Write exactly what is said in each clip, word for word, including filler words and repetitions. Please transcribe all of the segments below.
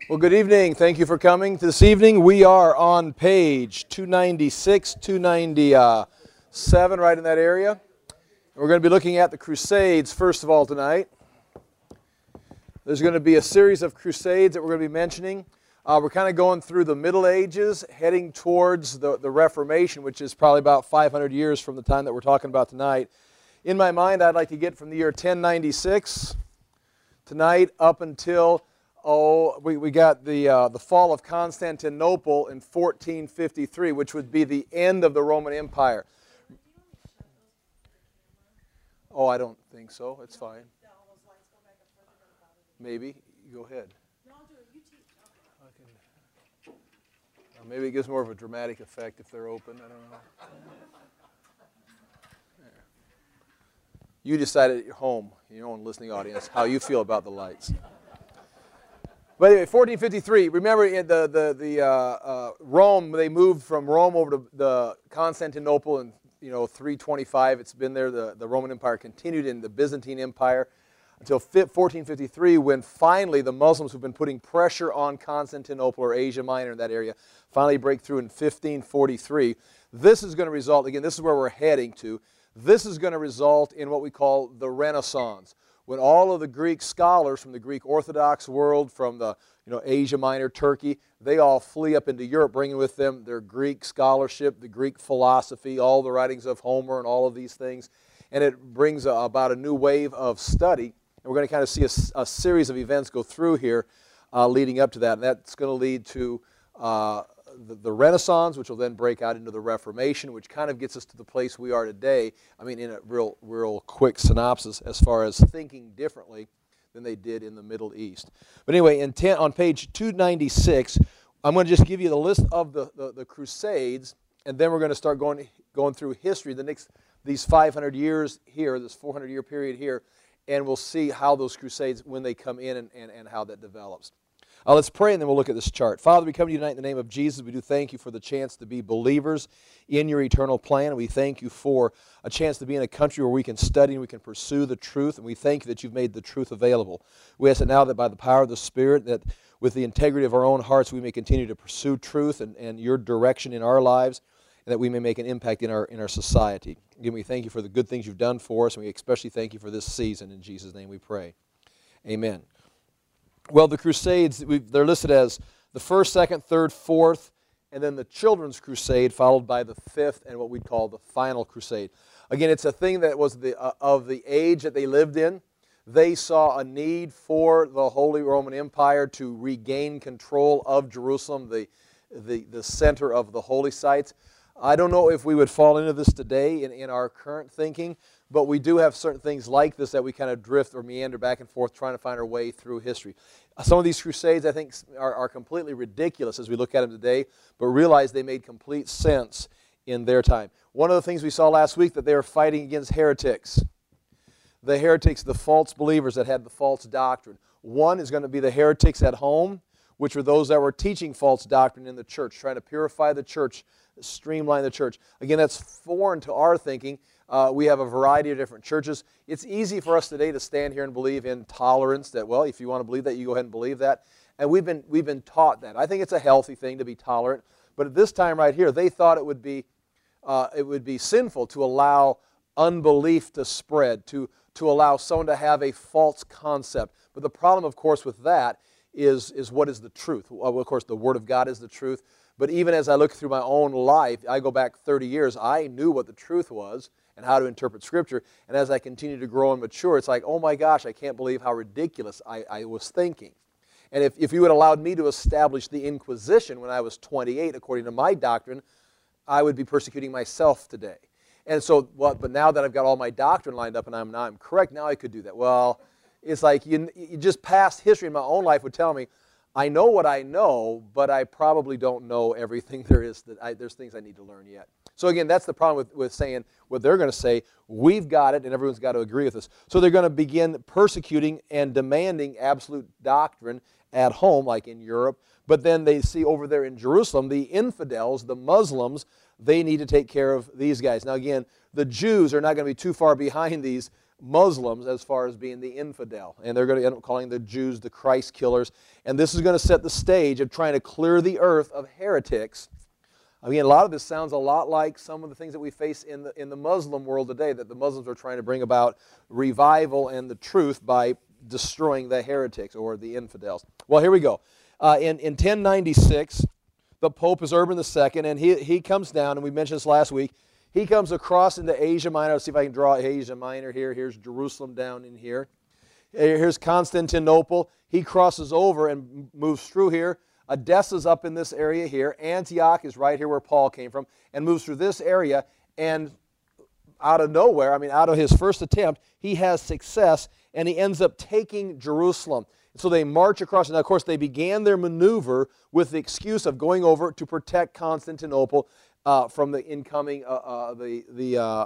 Well, good evening. Thank you for coming. This evening we are on page two ninety-six, two ninety-seven, right in that area. And we're going to be looking at the Crusades first of all tonight. There's going to be a series of Crusades that we're going to be mentioning. Uh, we're kind of going through the Middle Ages, heading towards the, the Reformation, which is probably about five hundred years from the time that we're talking about tonight. In my mind, I'd like to get from the year ten ninety-six tonight up until Oh, we, we got the, uh, the fall of Constantinople in fourteen fifty-three, which would be the end of the Roman Empire. Oh, I don't think so. It's fine. Maybe. Go ahead. Uh, maybe it gives more of a dramatic effect if they're open. I don't know. There. You decided at your home, your own listening audience, how you feel about the lights. But anyway, fourteen fifty-three, remember in the, the, the uh, uh, Rome, they moved from Rome over to the Constantinople in you know, three twenty-five. It's been there. The, the Roman Empire continued in the Byzantine Empire until fourteen fifty-three, when finally the Muslims who've been putting pressure on Constantinople or Asia Minor in that area finally break through in fifteen forty-three. This is going to result, again, this is where we're heading to. This is going to result in what we call the Renaissance, when all of the Greek scholars from the Greek Orthodox world, from the you know, Asia Minor, Turkey, they all flee up into Europe, bringing with them their Greek scholarship, the Greek philosophy, all the writings of Homer and all of these things. And it brings a, about a new wave of study. And we're going to kind of see a, a series of events go through here uh, leading up to that. And that's going to lead to uh, the, the Renaissance, which will then break out into the Reformation, which kind of gets us to the place we are today. I mean, in a real, real quick synopsis as far as thinking differently than they did in the Middle East. But anyway, in ten, on page two ninety-six, I'm going to just give you the list of the, the, the Crusades, and then we're going to start going, going through history, the next, these five hundred years here, this four hundred year period here, and we'll see how those Crusades, when they come in, and, and, and how that develops. Uh, let's pray, and then we'll look at this chart. Father, we come to you tonight in the name of Jesus. We do thank you for the chance to be believers in your eternal plan. We thank you for a chance to be in a country where we can study and we can pursue the truth, and we thank you that you've made the truth available. We ask that now that by the power of the Spirit, that with the integrity of our own hearts, we may continue to pursue truth and, and your direction in our lives, and that we may make an impact in our, in our society. Again, we thank you for the good things you've done for us, and we especially thank you for this season. In Jesus' name we pray. Amen. Well, the Crusades, they're listed as the first, second, third, fourth, and then the Children's Crusade, followed by the fifth and what we'd call the final crusade. Again, it's a thing that was the, uh, of the age that they lived in. They saw a need for the Holy Roman Empire to regain control of Jerusalem, the, the, the center of the holy sites. I don't know if we would fall into this today in, in our current thinking, but we do have certain things like this that we kind of drift or meander back and forth trying to find our way through history. Some of these crusades, I think, are, are completely ridiculous as we look at them today, but realize they made complete sense in their time. One of the things we saw last week, that they were fighting against heretics. The heretics, the false believers that had the false doctrine. One is going to be the heretics at home, which were those that were teaching false doctrine in the church, trying to purify the church, streamline the church. Again, that's foreign to our thinking. Uh, we have a variety of different churches. It's easy for us today to stand here and believe in tolerance, that, well, if you want to believe that, you go ahead and believe that. And we've been, we've been taught that. I think it's a healthy thing to be tolerant. But at this time right here, they thought it would be, uh, it would be sinful to allow unbelief to spread, to, to allow someone to have a false concept. But the problem, of course, with that is, is what is the truth? Well, of course, the Word of God is the truth. But even as I look through my own life, I go back thirty years, I knew what the truth was and how to interpret Scripture. And as I continue to grow and mature, it's like, oh my gosh, I can't believe how ridiculous I, I was thinking. And if, if you had allowed me to establish the Inquisition when I was twenty-eight, according to my doctrine, I would be persecuting myself today. And so, well, but now that I've got all my doctrine lined up and I'm, now I'm correct, now I could do that. Well, it's like you, you just past history in my own life would tell me, I know what I know, but I probably don't know everything there is. That I, there's things I need to learn yet. So again, that's the problem with, with saying what they're going to say. We've got it, and everyone's got to agree with us. So they're going to begin persecuting and demanding absolute doctrine at home, like in Europe. But then they see over there in Jerusalem, the infidels, the Muslims, they need to take care of these guys. Now again, the Jews are not going to be too far behind these Muslims as far as being the infidel. And they're going to end up calling the Jews the Christ killers. And this is going to set the stage of trying to clear the earth of heretics. I mean, a lot of this sounds a lot like some of the things that we face in the, in the Muslim world today, that the Muslims are trying to bring about revival and the truth by destroying the heretics or the infidels. Well, here we go. Uh, in, in ten ninety-six, the Pope is Urban the Second, and he, he comes down, and we mentioned this last week, he comes across into Asia Minor. Let's see if I can draw Asia Minor here. Here's Jerusalem down in here. Here's Constantinople. He crosses over and moves through here. Edessa's up in this area here. Antioch is right here where Paul came from, and moves through this area, and out of nowhere, I mean, out of his first attempt, he has success, and he ends up taking Jerusalem. So they march across, and of course they began their maneuver with the excuse of going over to protect Constantinople uh, from the incoming, uh, uh, the, the, uh,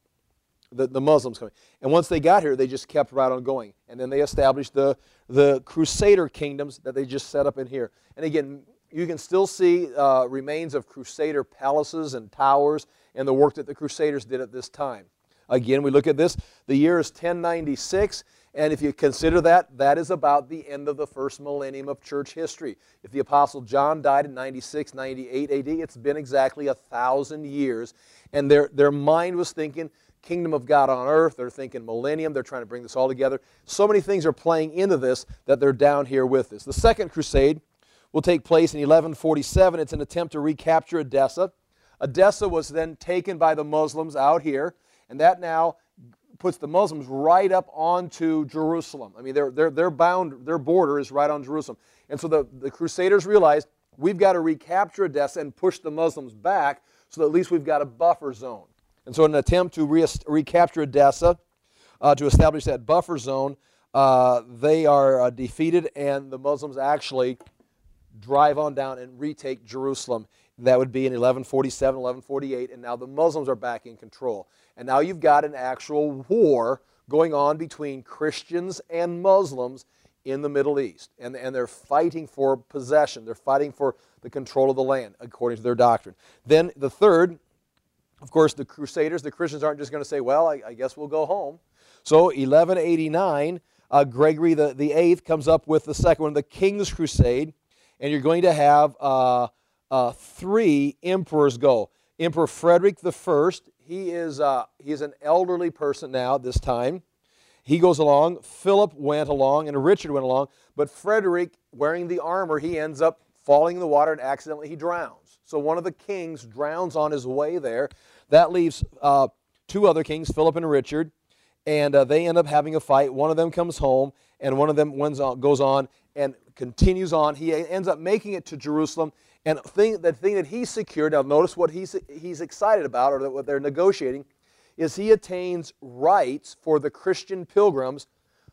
the, the Muslims coming. And once they got here, they just kept right on going. And then they established the, the Crusader kingdoms that they just set up in here. And again, you can still see uh, remains of Crusader palaces and towers and the work that the Crusaders did at this time. Again, we look at this. The year is ten ninety-six, and if you consider that, that is about the end of the first millennium of church history. If the Apostle John died in ninety-six, ninety-eight A D, it's been exactly a thousand years, and their, their mind was thinking kingdom of God on earth. They're thinking millennium. They're trying to bring this all together. So many things are playing into this that they're down here with this. The Second Crusade will take place in eleven forty-seven. It's an attempt to recapture Edessa. Edessa was then taken by the Muslims out here, and that now puts the Muslims right up onto Jerusalem. I mean, they're, they're, they're bound, their border is right on Jerusalem. And so the, the Crusaders realized, we've got to recapture Edessa and push the Muslims back so that at least we've got a buffer zone. And so in an attempt to re recapture Edessa, uh, to establish that buffer zone, uh, they are uh, defeated, and the Muslims actually drive on down and retake Jerusalem. That would be in eleven forty-seven, eleven forty-eight, and now the Muslims are back in control. And now you've got an actual war going on between Christians and Muslims in the Middle East. And, and they're fighting for possession. They're fighting for the control of the land, according to their doctrine. Then the third, of course, the Crusaders, the Christians aren't just going to say, well, I, I guess we'll go home. So eleven eighty-nine, uh, Gregory the, the Eighth comes up with the second one, the King's Crusade. And you're going to have uh, uh, three emperors go. Emperor Frederick the First, he is, uh, he is an elderly person now at this time. He goes along. Philip went along, and Richard went along. But Frederick, wearing the armor, he ends up falling in the water, and accidentally he drowns. So one of the kings drowns on his way there. That leaves uh, two other kings, Philip and Richard, and uh, they end up having a fight. One of them comes home, and one of them goes on and continues on. He ends up making it to Jerusalem, and thing, the thing that he secured, now notice what he's, he's excited about, or what they're negotiating, is he attains rights for the Christian pilgrims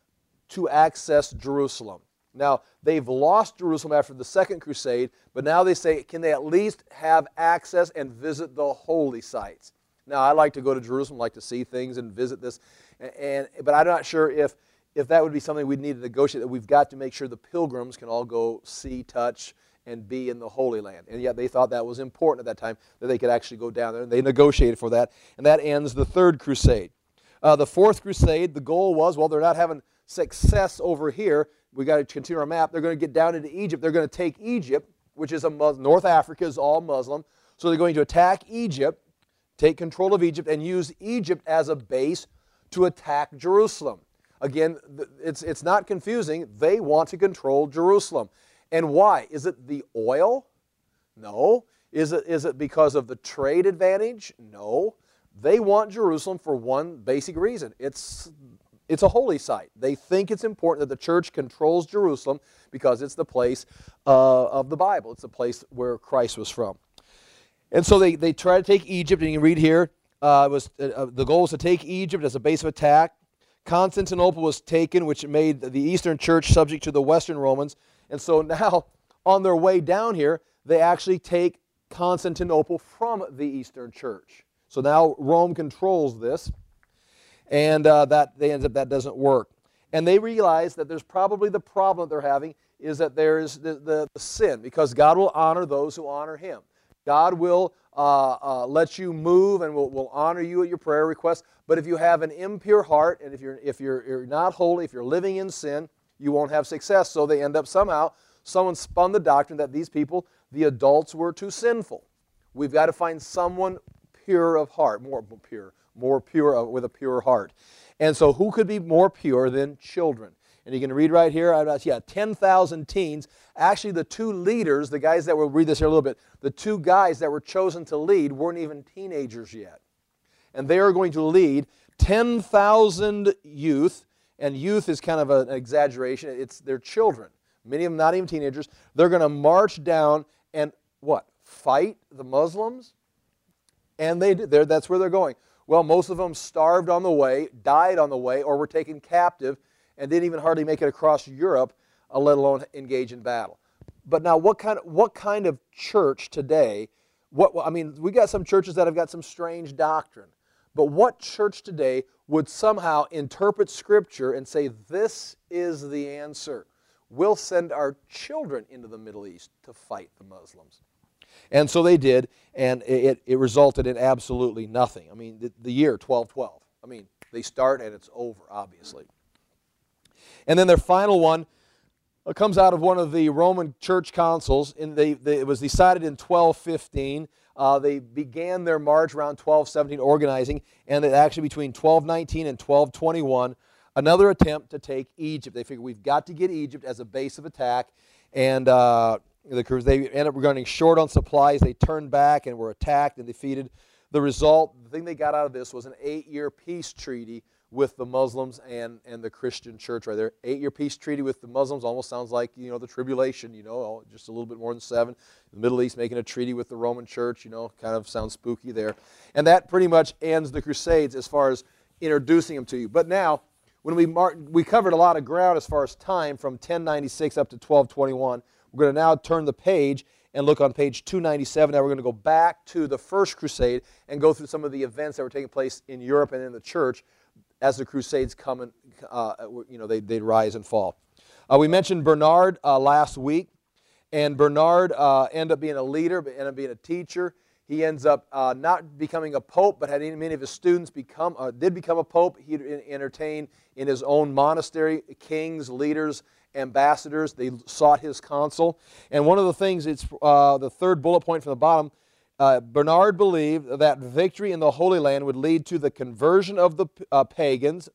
to access Jerusalem. Now, they've lost Jerusalem after the Second Crusade, but now they say, can they at least have access and visit the holy sites? Now, I like to go to Jerusalem, like to see things and visit this, and, but I'm not sure if, if that would be something we'd need to negotiate, that we've got to make sure the pilgrims can all go see, touch, and be in the Holy Land. And yet they thought that was important at that time, that they could actually go down there, and they negotiated for that, and that ends the Third Crusade. Uh, the Fourth Crusade, the goal was, well, they're not having success over here. We've got to continue our map. They're going to get down into Egypt. They're going to take Egypt, which is a Muslim. North Africa is all Muslim. So they're going to attack Egypt, take control of Egypt, and use Egypt as a base to attack Jerusalem. Again, it's, it's not confusing. They want to control Jerusalem. And why? Is it the oil? No. Is it, is it because of the trade advantage? No. They want Jerusalem for one basic reason. It's, it's a holy site. They think it's important that the church controls Jerusalem because it's the place uh, of the Bible. It's the place where Christ was from. And so they, they try to take Egypt, and you can read here, uh, it was, uh, the goal was to take Egypt as a base of attack. Constantinople was taken, which made the Eastern Church subject to the Western Romans. And so now, on their way down here, they actually take Constantinople from the Eastern Church. So now Rome controls this, and uh, that they end up that doesn't work. And they realize that there's probably the problem that they're having is that there is the, the, the sin, because God will honor those who honor Him. God will uh, uh, let you move and will, will honor you at your prayer requests. But if you have an impure heart, and if you're if you're, you're not holy, if you're living in sin, you won't have success. So they end up somehow, someone spun the doctrine that these people, the adults, were too sinful. We've got to find someone pure of heart, more pure, more pure uh, with a pure heart. And so who could be more pure than children? And you can read right here, yeah, ten thousand teens. Actually, the two leaders, the guys that will read this here a little bit, the two guys that were chosen to lead weren't even teenagers yet. And they are going to lead ten thousand youth, and youth is kind of an exaggeration. It's their children, many of them not even teenagers. They're going to march down and what? Fight the Muslims? And they did. That's where they're going. Well, most of them starved on the way, died on the way, or were taken captive, and didn't even hardly make it across Europe, uh, let alone engage in battle. But now, what kind of, what kind of church today, what, I mean, we got some churches that have got some strange doctrine, but what church today would somehow interpret Scripture and say, this is the answer? We'll send our children into the Middle East to fight the Muslims. And so they did, and it, it resulted in absolutely nothing. I mean, the, the year twelve twelve. I mean, they start and it's over, obviously. And then their final one comes out of one of the Roman church councils. And they, they, it was decided in twelve fifteen. Uh, they began their march around twelve seventeen organizing, and it actually between twelve nineteen and twelve twenty-one, another attempt to take Egypt. They figured we've got to get Egypt as a base of attack, and uh, the they ended up running short on supplies. They turned back and were attacked and defeated. The result, the thing they got out of this was an eight-year peace treaty with the Muslims and, and the Christian church right there. Eight-year peace treaty with the Muslims almost sounds like, you know, the tribulation, you know, just a little bit more than seven. The Middle East making a treaty with the Roman church, you know, kind of sounds spooky there. And that pretty much ends the Crusades as far as introducing them to you. But now, when we mark, we covered a lot of ground as far as time from ten ninety-six up to twelve twenty-one. We're going to now turn the page and look on page two ninety-seven. Now we're going to go back to the First Crusade and go through some of the events that were taking place in Europe and in the church as the Crusades come and, uh, you know, they, they'd rise and fall. Uh, we mentioned Bernard uh, last week, and Bernard uh, ended up being a leader, but ended up being a teacher. He ends up uh, not becoming a pope, but had many of his students become, uh, did become a pope. He entertained in his own monastery kings, leaders, ambassadors. They sought his counsel. And one of the things, it's uh, the third bullet point from the bottom, uh, Bernard believed that victory in the Holy Land would lead to the conversion of the uh, pagans,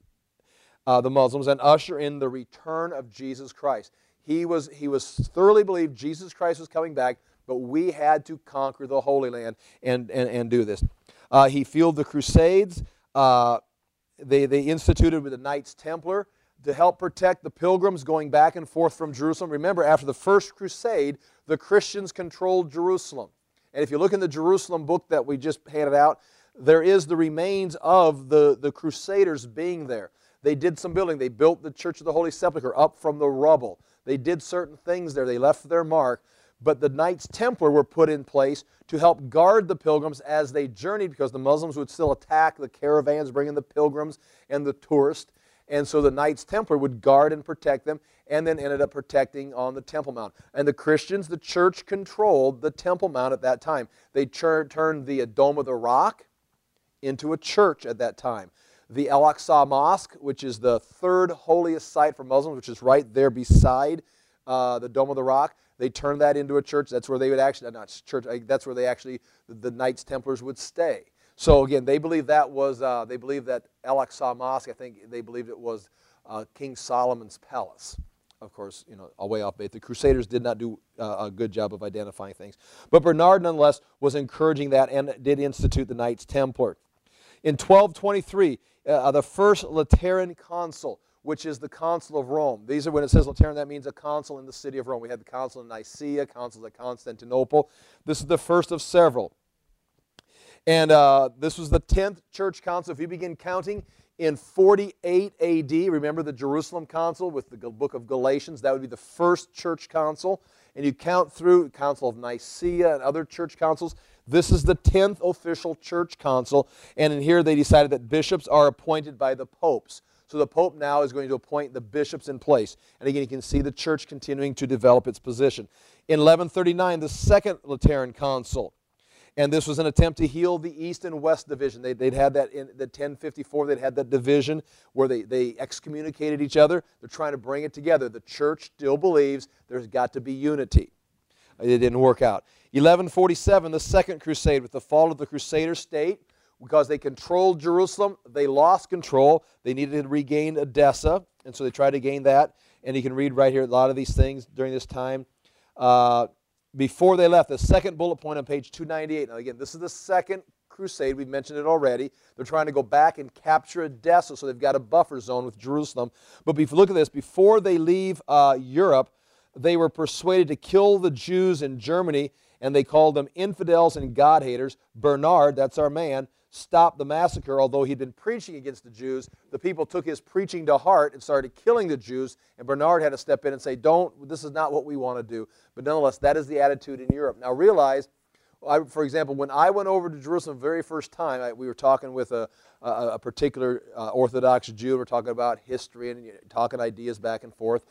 uh, the Muslims, and usher in the return of Jesus Christ. He was, he was thoroughly believed Jesus Christ was coming back, but we had to conquer the Holy Land and, and, and do this. Uh, he fueled the Crusades. Uh, they, they instituted with the Knights Templar to help protect the pilgrims going back and forth from Jerusalem. Remember, after the First Crusade, the Christians controlled Jerusalem. And if you look in the Jerusalem book that we just handed out, there is the remains of the, the Crusaders being there. They did some building. They built the Church of the Holy Sepulchre up from the rubble. They did certain things there. They left their mark. But the Knights Templar were put in place to help guard the pilgrims as they journeyed, because the Muslims would still attack the caravans bringing the pilgrims and the tourists. And so the Knights Templar would guard and protect them, and then ended up protecting on the Temple Mount. And the Christians, the church controlled the Temple Mount at that time. They turned the Dome of the Rock into a church at that time. The Al-Aqsa Mosque, which is the third holiest site for Muslims, which is right there beside uh, the Dome of the Rock, they turned that into a church. That's where they would actually, not church, that's where they actually, the Knights Templars would stay. So again, they believe that was, uh, they believe that Al-Aqsa Mosque, I think they believed it was uh, King Solomon's palace. Of course, you know, away off base. The Crusaders did not do uh, a good job of identifying things. But Bernard, nonetheless, was encouraging that and did institute the Knights Templar. In twelve twenty-three, uh, the first Lateran Council, which is the Council of Rome. These are, when it says Lateran, that means a council in the city of Rome. We had the Council in Nicaea, councils at Constantinople. This is the first of several. And uh, this was the tenth church council. If you begin counting in forty-eight A D, remember the Jerusalem council with the book of Galatians, that would be the first church council. And you count through Council of Nicaea and other church councils. This is the tenth official church council. And in here they decided that bishops are appointed by the popes. So the Pope now is going to appoint the bishops in place. And again, you can see the church continuing to develop its position. In eleven thirty-nine, the Second Lateran Council. And this was an attempt to heal the East and West division. They, they'd had that in the ten fifty-four, they'd had that division where they, they excommunicated each other. They're trying to bring it together. The church still believes there's got to be unity. It didn't work out. eleven forty-seven, the Second Crusade, with the fall of the Crusader state, because they controlled Jerusalem, they lost control. They needed to regain Edessa, and so they tried to gain that. And you can read right here a lot of these things during this time. Uh, Before they left, the second bullet point on page two ninety-eight. Now again, this is the Second Crusade. We've mentioned it already. They're trying to go back and capture Edessa, so they've got a buffer zone with Jerusalem. But if you look at this, before they leave uh, Europe, they were persuaded to kill the Jews in Germany, and they called them infidels and God-haters. Bernard, that's our man, stopped the massacre. Although he'd been preaching against the Jews, the people took his preaching to heart and started killing the Jews, and Bernard had to step in and say, don't, this is not what we want to do. But nonetheless, that is the attitude in Europe. Now realize, I, for example, when I went over to Jerusalem the very first time, I, we were talking with a, a, a particular uh, Orthodox Jew. We're talking about history and you know, talking ideas back and forth.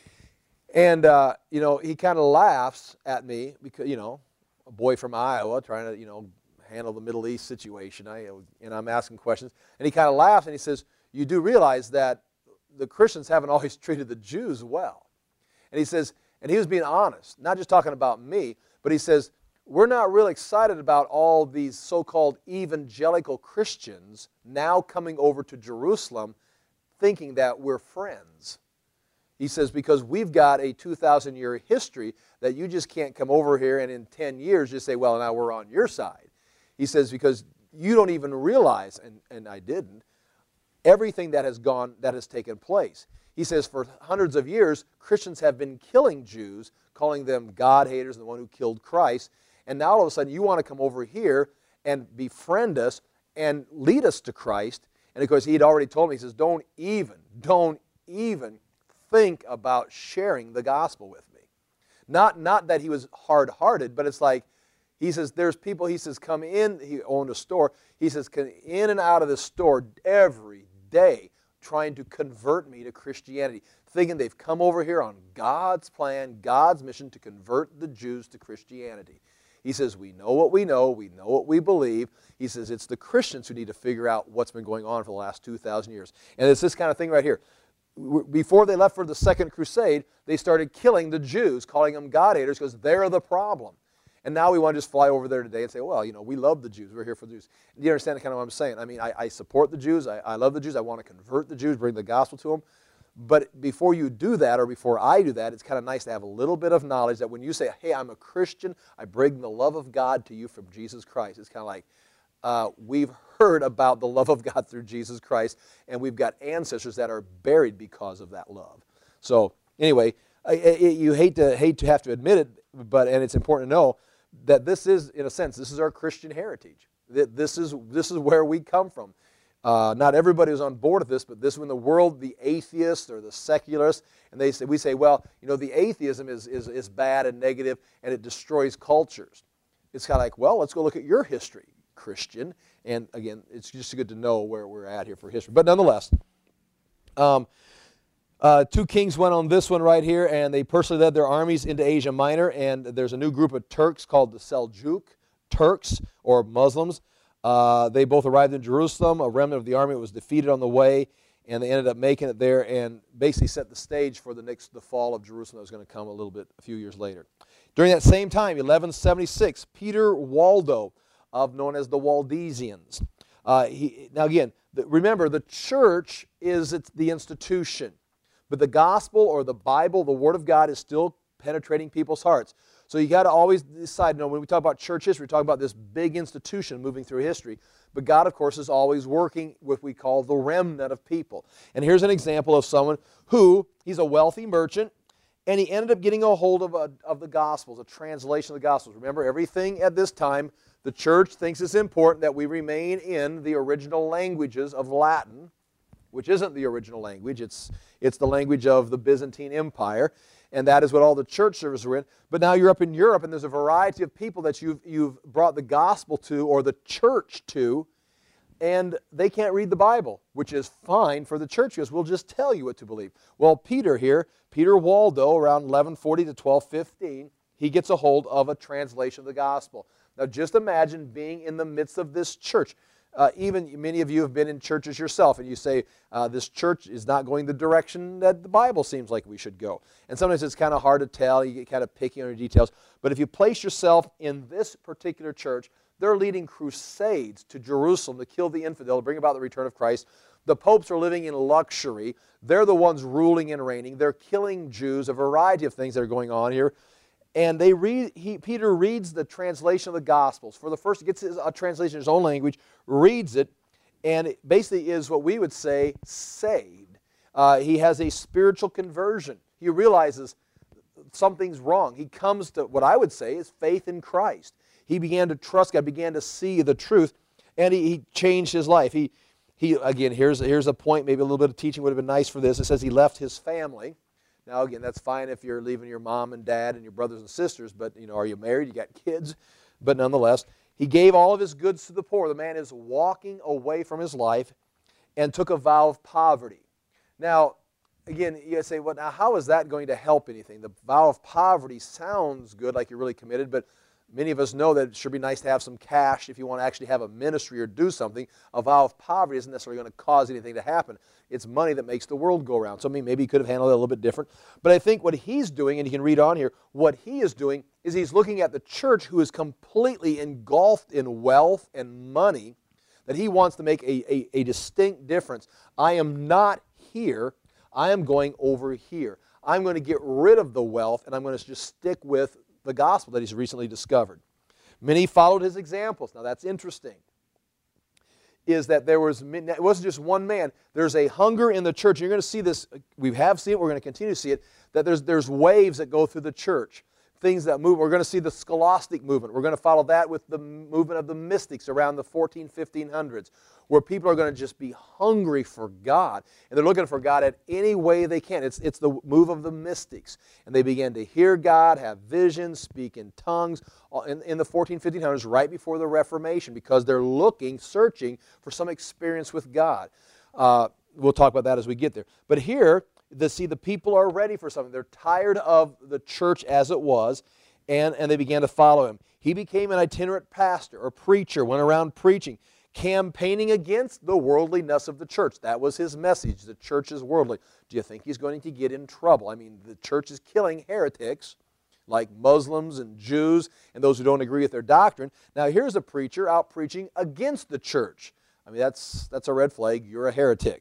And, uh, you know, he kind of laughs at me because, you know, a boy from Iowa trying to, you know, handle the Middle East situation, I, and I'm asking questions. And he kind of laughs and he says, you do realize that the Christians haven't always treated the Jews well. And he says, and he was being honest, not just talking about me, but he says, we're not really excited about all these so-called evangelical Christians now coming over to Jerusalem thinking that we're friends. He says, because we've got a two thousand year history that you just can't come over here and in ten years just say, well, now we're on your side. He says, because you don't even realize, and, and I didn't, everything that has gone, that has taken place. He says, for hundreds of years, Christians have been killing Jews, calling them God-haters and the one who killed Christ. And now all of a sudden you want to come over here and befriend us and lead us to Christ. And of course, he had already told me, he says, don't even, don't even think about sharing the gospel with me. Not, not that he was hard-hearted, but it's like, he says, there's people, he says, come in, he owned a store, he says, come in and out of the store every day trying to convert me to Christianity, thinking they've come over here on God's plan, God's mission to convert the Jews to Christianity. He says, we know what we know, we know what we believe. He says, it's the Christians who need to figure out what's been going on for the last two thousand years. And it's this kind of thing right here. Before they left for the Second Crusade, they started killing the Jews, calling them God-haters because they're the problem. And now we want to just fly over there today and say, well, you know, we love the Jews. We're here for the Jews. Do you understand kind of what I'm saying? I mean, I, I support the Jews. I, I love the Jews. I want to convert the Jews, bring the gospel to them. But before you do that, or before I do that, it's kind of nice to have a little bit of knowledge that when you say, hey, I'm a Christian, I bring the love of God to you from Jesus Christ. It's kind of like, uh, we've heard about the love of God through Jesus Christ, and we've got ancestors that are buried because of that love. So anyway, I, I, you hate to, hate to have to admit it, but and it's important to know that this is, in a sense, this is our Christian heritage. This is, this is where we come from. Uh, not everybody is on board with this, but this is when the world, the atheists or the secularists, and they say, we say, well, you know, the atheism is, is, is bad and negative, and it destroys cultures. It's kind of like, well, let's go look at your history, Christian. And again, it's just good to know where we're at here for history. But nonetheless, um, Uh, two kings went on this one right here, and they personally led their armies into Asia Minor, and there's a new group of Turks called the Seljuk Turks, or Muslims. Uh, they both arrived in Jerusalem. A remnant of the army was defeated on the way, and they ended up making it there and basically set the stage for the next the fall of Jerusalem that was going to come a little bit a few years later. During that same time, eleven seventy-six, Peter Waldo, of known as the Waldensians. Uh, he, now again, the, remember, the church is it's the institution. But the gospel or the Bible, the Word of God, is still penetrating people's hearts. So you got to always decide, you know, when we talk about church history, we talk about this big institution moving through history. But God, of course, is always working with what we call the remnant of people. And here's an example of someone who, he's a wealthy merchant, and he ended up getting a hold of, a, of the Gospels, a translation of the Gospels. Remember, everything at this time, the church thinks it's important that we remain in the original languages of Latin, which isn't the original language. It's, it's the language of the Byzantine Empire, and that is what all the church services were in. But now you're up in Europe, and there's a variety of people that you've, you've brought the gospel to or the church to, and they can't read the Bible, which is fine for the church because we'll just tell you what to believe. Well, Peter here, Peter Waldo, around eleven forty to twelve fifteen, he gets a hold of a translation of the gospel. Now just imagine being in the midst of this church. Uh, even many of you have been in churches yourself, and you say, uh, this church is not going the direction that the Bible seems like we should go. And sometimes it's kind of hard to tell. You get kind of picky on your details. But if you place yourself in this particular church, they're leading crusades to Jerusalem to kill the infidel, to bring about the return of Christ. The popes are living in luxury. They're the ones ruling and reigning. They're killing Jews, a variety of things that are going on here. And they read, he, Peter reads the translation of the Gospels. For the first, he gets his, a translation in his own language, reads it, and it basically is what we would say saved. Uh, he has a spiritual conversion. He realizes something's wrong. He comes to what I would say is faith in Christ. He began to trust God, began to see the truth, and he, he changed his life. He, he again, here's, here's a point, maybe a little bit of teaching would have been nice for this. It says he left his family. Now, again, that's fine if you're leaving your mom and dad and your brothers and sisters, but, you know, are you married? You got kids? But nonetheless, he gave all of his goods to the poor. The man is walking away from his life and took a vow of poverty. Now, again, you say, well, now how is that going to help anything? The vow of poverty sounds good, like you're really committed, but many of us know that it should be nice to have some cash if you want to actually have a ministry or do something. A vow of poverty isn't necessarily going to cause anything to happen. It's money that makes the world go around. So I mean, maybe he could have handled it a little bit different. But I think what he's doing, and you can read on here, what he is doing is he's looking at the church who is completely engulfed in wealth and money, that he wants to make a, a, a distinct difference. I am not here. I am going over here. I'm going to get rid of the wealth, and I'm going to just stick with the gospel that he's recently discovered. Many followed his examples. Now that's interesting. Is that there was, it wasn't just one man. There's a hunger in the church. You're going to see this, we have seen it, we're going to continue to see it, that there's, there's waves that go through the church. Things that move. We're going to see the scholastic movement. We're going to follow that with the movement of the mystics around the fourteen, fifteen hundreds, where people are going to just be hungry for God. And they're looking for God at any way they can. It's, it's the move of the mystics. And they began to hear God, have visions, speak in tongues in, in the fourteen, fifteen hundreds, right before the Reformation, because they're looking, searching for some experience with God. Uh, we'll talk about that as we get there. But here, to see the people are ready for something. They're tired of the church as it was, and, and they began to follow him. He became an itinerant pastor or preacher, went around preaching, campaigning against the worldliness of the church. That was his message. The church is worldly. Do you think he's going to get in trouble? I mean, the church is killing heretics like Muslims and Jews and those who don't agree with their doctrine. Now here's a preacher out preaching against the church. I mean, that's, that's a red flag. You're a heretic.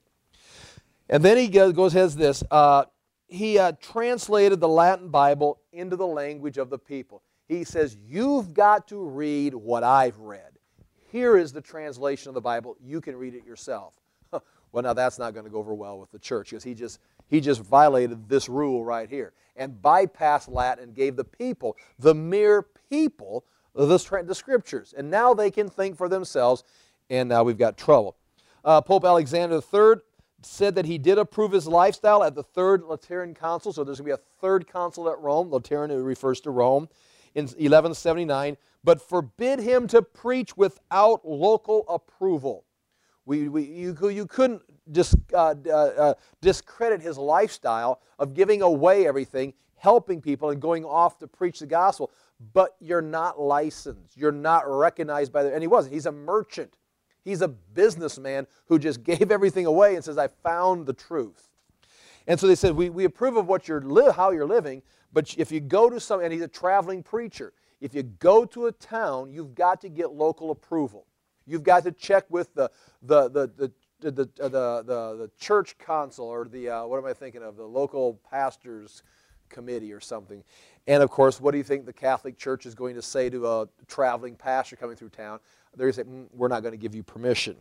And then he goes, has this, uh, he uh, translated the Latin Bible into the language of the people. He says, you've got to read what I've read. Here is the translation of the Bible. You can read it yourself. Well, now that's not going to go over well with the church, because he just, he just violated this rule right here and bypassed Latin and gave the people, the mere people, the, the Scriptures. And now they can think for themselves, and now we've got trouble. Uh, Pope Alexander the Third said that he did approve his lifestyle at the Third Lateran Council. So there's going to be a third council at Rome. Lateran refers to Rome in eleven seventy-nine. But forbid him to preach without local approval. We, we, you, you couldn't dis, uh, uh, uh, discredit his lifestyle of giving away everything, helping people, and going off to preach the gospel. But you're not licensed. You're not recognized by the... And he wasn't. He's a merchant. He's a businessman who just gave everything away and says, I found the truth. And so they said, we, we approve of what you're li- how you're living, but if you go to some, and he's a traveling preacher, if you go to a town, you've got to get local approval. You've got to check with the, the, the, the, the, the, the, the, the church council, or the, uh, what am I thinking of, the local pastors committee or something. And of course, what do you think the Catholic Church is going to say to a traveling pastor coming through town? They're going to say, mm, we're not going to give you permission.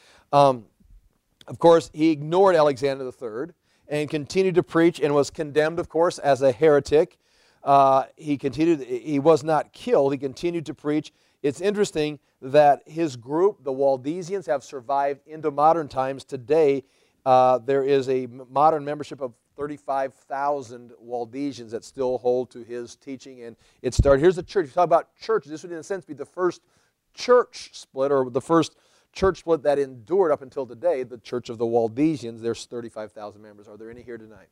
Um, of course, he ignored Alexander the Third and continued to preach, and was condemned, of course, as a heretic. Uh, he continued, he was not killed, he continued to preach. It's interesting that his group, the Waldensians, have survived into modern times. Today, uh, there is a modern membership of thirty-five thousand Waldensians that still hold to his teaching, and it started. Here's the church. You talk about church. This would, in a sense, be the first church split, or the first church split that endured up until today, the Church of the Waldensians. There's thirty-five thousand members. Are there any here tonight?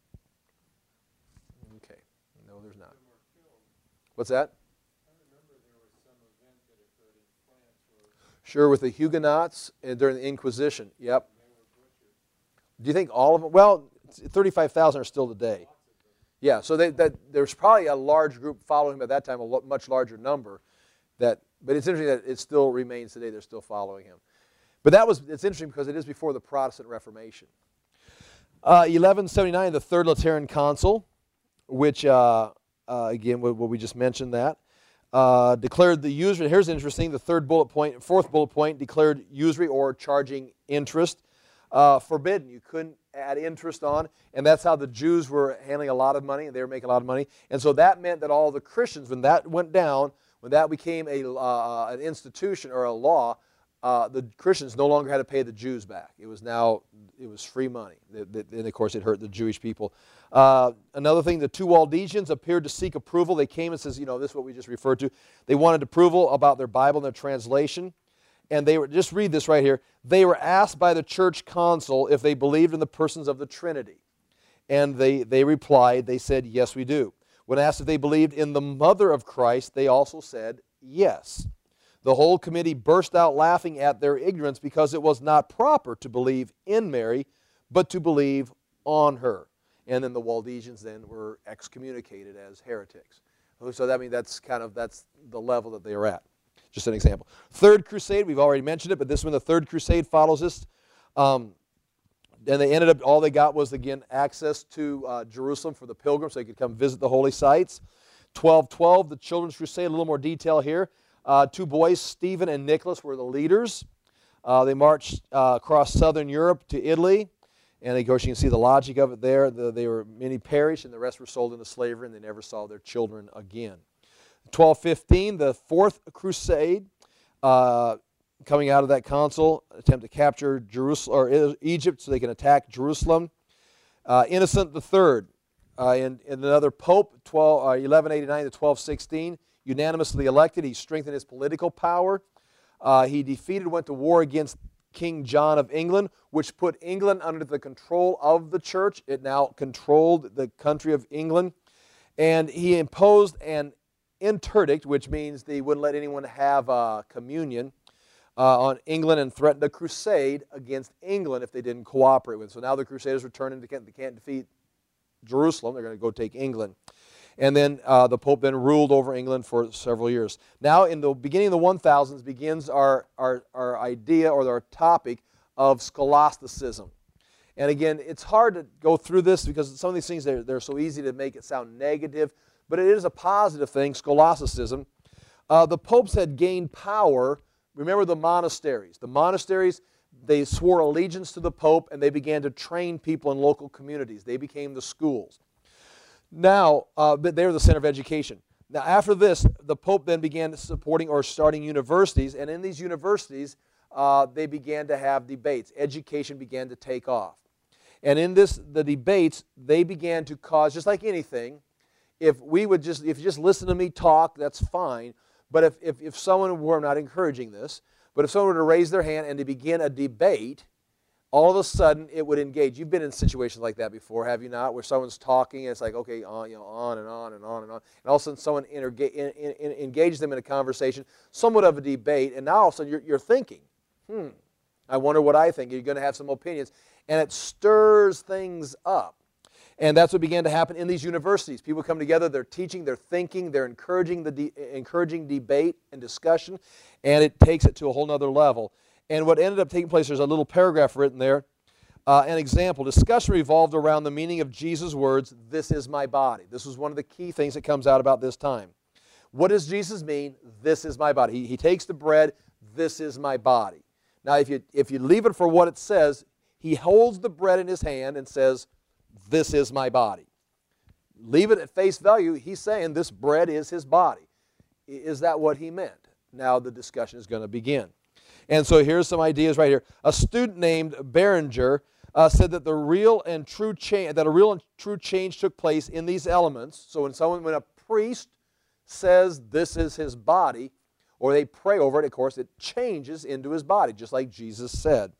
Okay. No, there's not. What's that? I remember there was some event that Sure, with the Huguenots and during the Inquisition. Yep. Do you think all of them? Well, thirty-five thousand are still today. Yeah, so they, that, there's probably a large group following him at that time, a lo- much larger number. That, but it's interesting that it still remains today. They're still following him. But that was, it's interesting because it is before the Protestant Reformation. Uh, eleven seventy-nine, the Third Lateran Council, which, uh, uh, again, what, what we just mentioned that, uh, declared the usury. Here's interesting, the third bullet point, fourth bullet point, declared usury or charging interest uh, forbidden. You couldn't add interest on, and that's how the Jews were handling a lot of money, and they were making a lot of money. And so that meant that all the Christians, when that went down, when that became a, uh, an institution or a law, uh, the Christians no longer had to pay the Jews back. It was now, it was free money. And of course it hurt the Jewish people. Uh, another thing, the two Waldensians appeared to seek approval. They came and says, you know, this is what we just referred to. They wanted approval about their Bible and their translation. And they were, just read this right here, they were asked by the church council if they believed in the persons of the Trinity. And they, they replied, they said, yes, we do. When asked if they believed in the mother of Christ, they also said, yes. The whole committee burst out laughing at their ignorance because it was not proper to believe in Mary, but to believe on her. And then the Waldensians then were excommunicated as heretics. So that I mean that's kind of that's the level that they are at. Just an example. Third Crusade, we've already mentioned it, but this one, the Third Crusade follows this. Um, and they ended up, all they got was, again, access to uh, Jerusalem for the pilgrims so they could come visit the holy sites. twelve twelve, the Children's Crusade, a little more detail here. Uh, two boys, Stephen and Nicholas, were the leaders. Uh, they marched uh, across southern Europe to Italy. And of course, you can see the logic of it there. The, they were, many perished, and the rest were sold into slavery, and they never saw their children again. twelve fifteen, the Fourth Crusade, uh, coming out of that council, attempt to capture Jerusalem or Egypt so they can attack Jerusalem. Uh, Innocent the Third, uh, and, and another pope, twelve, uh, eleven eighty-nine to twelve sixteen, unanimously elected. He strengthened his political power. Uh, he defeated, went to war against King John of England, which put England under the control of the church. It now controlled the country of England. And he imposed an interdict, which means they wouldn't let anyone have uh, communion uh, on England, and threatened a crusade against England if they didn't cooperate with it. So now the Crusaders return, they can't, they can't defeat Jerusalem. They're going to go take England. And then uh, the Pope then ruled over England for several years. Now, in the beginning of the one thousands begins our, our, our idea or our topic of scholasticism. And again, it's hard to go through this because some of these things, they're, they're so easy to make it sound negative, but it is a positive thing, scholasticism. Uh, the popes had gained power. Remember the monasteries. The monasteries, they swore allegiance to the Pope, and they began to train people in local communities. They became the schools. Now, uh, they were the center of education. Now, after this, the Pope then began supporting or starting universities, and in these universities, uh, they began to have debates. Education began to take off. And in this, the debates, they began to cause, just like anything, if we would just, if you just listen to me talk, that's fine. But if, if, if someone were, I'm not encouraging this, but if someone were to raise their hand and to begin a debate, all of a sudden it would engage. You've been in situations like that before, have you not? Where someone's talking and it's like, okay, on, you know, on and on and on and on. And all of a sudden someone interga- in, in, in, engage them in a conversation, somewhat of a debate, and now all of a sudden you're, you're thinking, hmm, I wonder what I think. You're going to have some opinions. And it stirs things up. And that's what began to happen in these universities. People come together, they're teaching, they're thinking, they're encouraging, the de- encouraging debate and discussion, and it takes it to a whole nother level. And what ended up taking place, there's a little paragraph written there. Uh, an example, discussion revolved around the meaning of Jesus' words, "This is my body." This was one of the key things that comes out about this time. What does Jesus mean? This is my body. He, he takes the bread, this is my body. Now, if you, if you leave it for what it says, he holds the bread in his hand and says, this is my body. Leave it at face value, he's saying this bread is his body. Is that what he meant? Now the discussion is going to begin. And so here's some ideas right here. A student named Berenger uh, said that the real and true change, that a real and true change took place in these elements. So when someone, when a priest says this is his body, or they pray over it, of course, it changes into his body, just like Jesus said.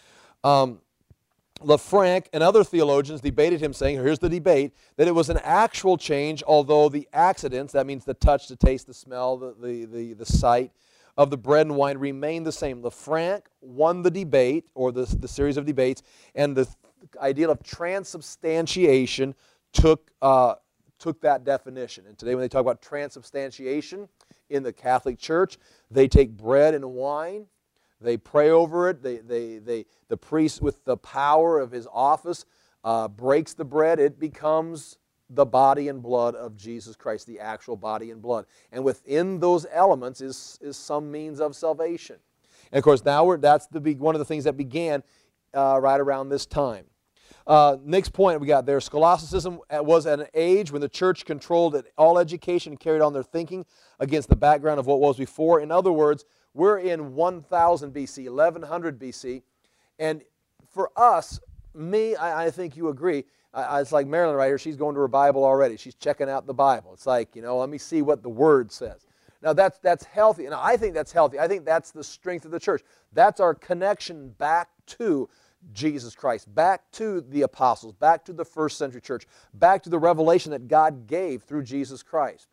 Um, Lefranc and other theologians debated him, saying, here's the debate, that it was an actual change, although the accidents, that means the touch, the taste, the smell, the, the, the, the sight, of the bread and wine remained the same. Lefranc won the debate, or the, the series of debates, and the idea of transubstantiation took, uh, took that definition. And today when they talk about transubstantiation in the Catholic Church, they take bread and wine, they pray over it, they, they, they, the priest with the power of his office uh, breaks the bread, it becomes the body and blood of Jesus Christ, the actual body and blood. And within those elements is, is some means of salvation. And of course, now we're, that's the big, one of the things that began uh, right around this time. Uh, next point we got there, scholasticism was at an age when the church controlled all education and carried on their thinking against the background of what was before. In other words, we're in one thousand B C, eleven hundred B C, and for us, me, I, I think you agree, Uh, it's like Marilyn right here. She's going to her Bible already. She's checking out the Bible. It's like, you know, let me see what the Word says. Now, that's, that's healthy, and I think that's healthy. I think that's the strength of the church. That's our connection back to Jesus Christ, back to the apostles, back to the first century church, back to the revelation that God gave through Jesus Christ.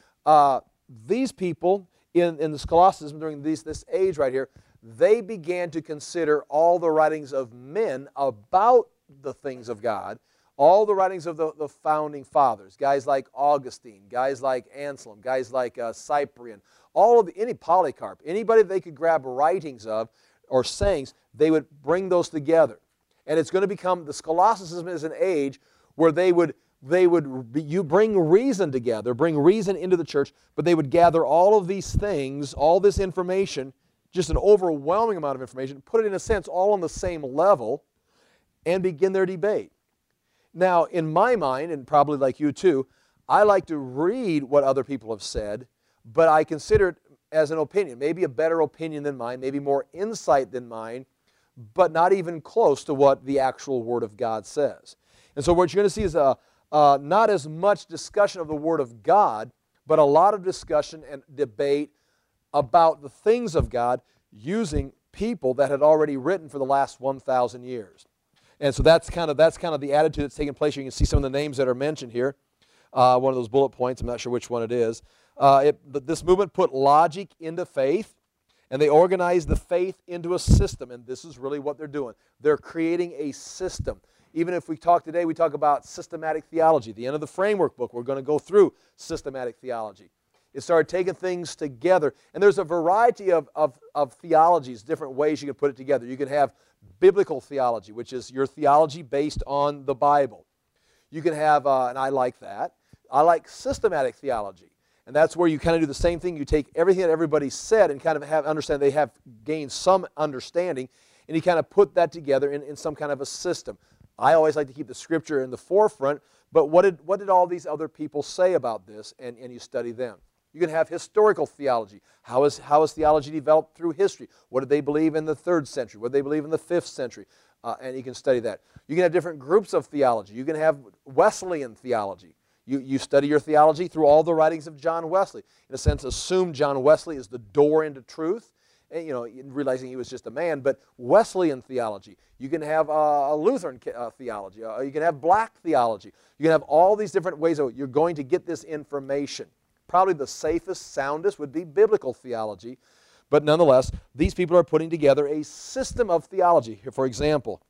Uh, these people in, in the scholasticism during these, this age right here, they began to consider all the writings of men about the things of God, all the writings of the, the founding fathers, guys like Augustine, guys like Anselm, guys like uh, Cyprian, all of the, any Polycarp, anybody they could grab writings of or sayings, they would bring those together. And it's going to become, the scholasticism is an age where they would, they would be, you bring reason together, bring reason into the church, but they would gather all of these things, all this information, just an overwhelming amount of information, put it in a sense all on the same level, and begin their debate. Now, in my mind, and probably like you too, I like to read what other people have said, but I consider it as an opinion, maybe a better opinion than mine, maybe more insight than mine, but not even close to what the actual Word of God says. And so what you're going to see is a, uh, not as much discussion of the Word of God, but a lot of discussion and debate about the things of God using people that had already written for the last one thousand years. And so that's kind of that's kind of the attitude that's taking place. You can see some of the names that are mentioned here. Uh, one of those bullet points. I'm not sure which one it is. Uh, it, this movement put logic into faith, and they organized the faith into a system. And this is really what they're doing. They're creating a system. Even if we talk today, we talk about systematic theology. At the end of the framework book, we're going to go through systematic theology. It started taking things together. And there's a variety of, of, of theologies, different ways you can put it together. You can have biblical theology, which is your theology based on the Bible. You can have, uh, and I like that, I like systematic theology. And that's where you kind of do the same thing. You take everything that everybody said and kind of have understand they have gained some understanding, and you kind of put that together in, in some kind of a system. I always like to keep the Scripture in the forefront, but what did, what did all these other people say about this, and, and you study them. You can have historical theology. How is, how is theology developed through history? What did they believe in the third century? What did they believe in the fifth century? Uh, and you can study that. You can have different groups of theology. You can have Wesleyan theology. You, you study your theology through all the writings of John Wesley. In a sense, assume John Wesley is the door into truth, and, you know, realizing he was just a man, but Wesleyan theology. You can have uh, a Lutheran uh, theology. Uh, you can have black theology. You can have all these different ways of you're going to get this information. Probably the safest, soundest would be biblical theology. But nonetheless, these people are putting together a system of theology. Here, for example,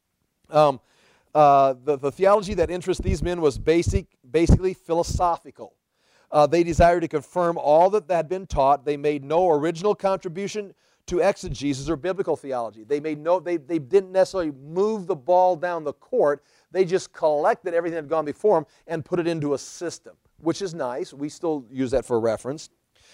um, uh, the, the theology that interests these men was basic, basically philosophical. Uh, they desired to confirm all that had been taught. They made no original contribution to exegesis or biblical theology. They made no, they, they didn't necessarily move the ball down the court. They just collected everything that had gone before them and put it into a system, which is nice. We still use that for reference.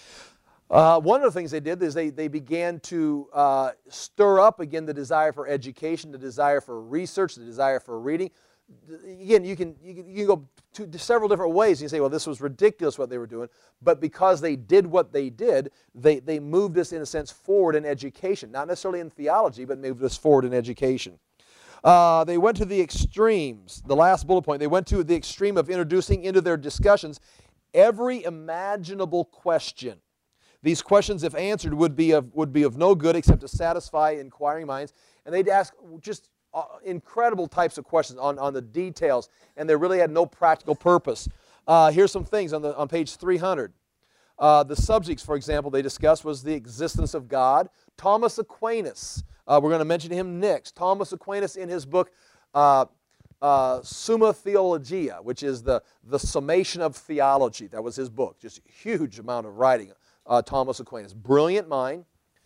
Uh, one of the things they did is they, they began to uh, stir up, again, the desire for education, the desire for research, the desire for reading. Again, you can, you can, you can go to, to several different ways. You say, well, this was ridiculous what they were doing. But because they did what they did, they, they moved us, in a sense, forward in education. Not necessarily in theology, but moved us forward in education. Uh, they went to the extremes. The last bullet point, they went to the extreme of introducing into their discussions every imaginable question. These questions, if answered, would be of, would be of no good except to satisfy inquiring minds. And they'd ask just uh, incredible types of questions on, on the details, and they really had no practical purpose. Uh, here's some things on, the, on page three hundred. Uh, the subjects, for example, they discussed was the existence of God. Thomas Aquinas, uh, we're going to mention him next. Thomas Aquinas in his book uh, uh, Summa Theologia, which is the, the summation of theology. That was his book. Just a huge amount of writing. Uh, Thomas Aquinas, brilliant mind.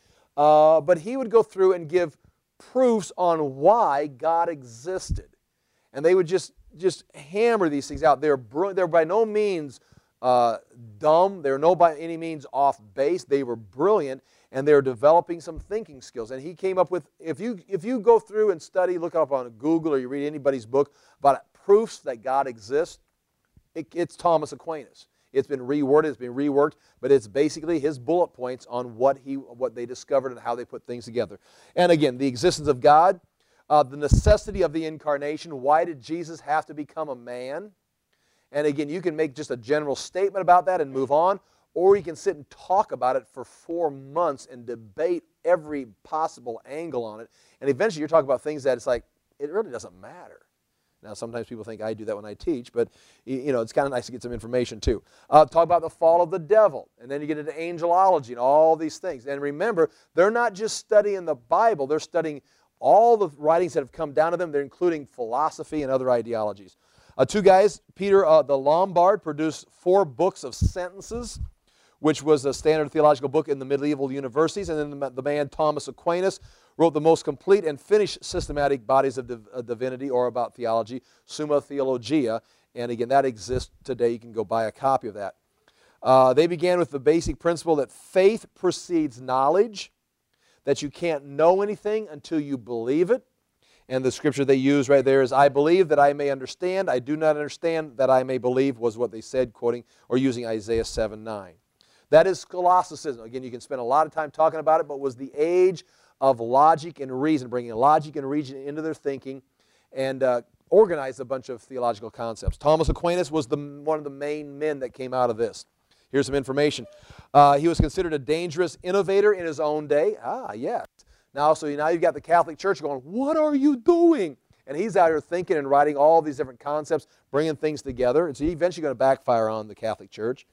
Uh, but he would go through and give proofs on why God existed. And they would just, just hammer these things out. They're, they're by no means uh, dumb. They're no by any means off base. They were brilliant, and they're developing some thinking skills. And he came up with, if you, if you go through and study, look up on Google or you read anybody's book about proofs that God exists, it, it's Thomas Aquinas. It's been reworded, it's been reworked, but it's basically his bullet points on what, he, what they discovered and how they put things together. And again, the existence of God, uh, the necessity of the incarnation. Why did Jesus have to become a man? And again, you can make just a general statement about that and move on, or you can sit and talk about it for four months and debate every possible angle on it. And eventually you're talking about things that it's like, it really doesn't matter. Now, sometimes people think I do that when I teach, but you know, it's kind of nice to get some information too. Uh, talk about the fall of the devil, and then you get into angelology and all these things. And remember, they're not just studying the Bible, they're studying all the writings that have come down to them. They're including philosophy and other ideologies. Uh, two guys, Peter uh, the Lombard, produced four books of sentences, which was a standard theological book in the medieval universities. And then the, the man Thomas Aquinas wrote the most complete and finished systematic bodies of, div of divinity, or about theology, Summa Theologia. And again, that exists today. You can go buy a copy of that. Uh, they began with the basic principle that faith precedes knowledge, that you can't know anything until you believe it. And the scripture they use right there is, I believe that I may understand. I do not understand that I may believe, was what they said, quoting or using Isaiah seven nine. That is scholasticism. Again, you can spend a lot of time talking about it, but was the age of logic and reason, bringing logic and reason into their thinking, and uh, organized a bunch of theological concepts. Thomas Aquinas was the, one of the main men that came out of this. Here's some information. Uh, he was considered a dangerous innovator in his own day. Ah, yes. Now, so now you've got the Catholic Church going, what are you doing? And he's out here thinking and writing all these different concepts, bringing things together. It's eventually going to backfire on the Catholic Church.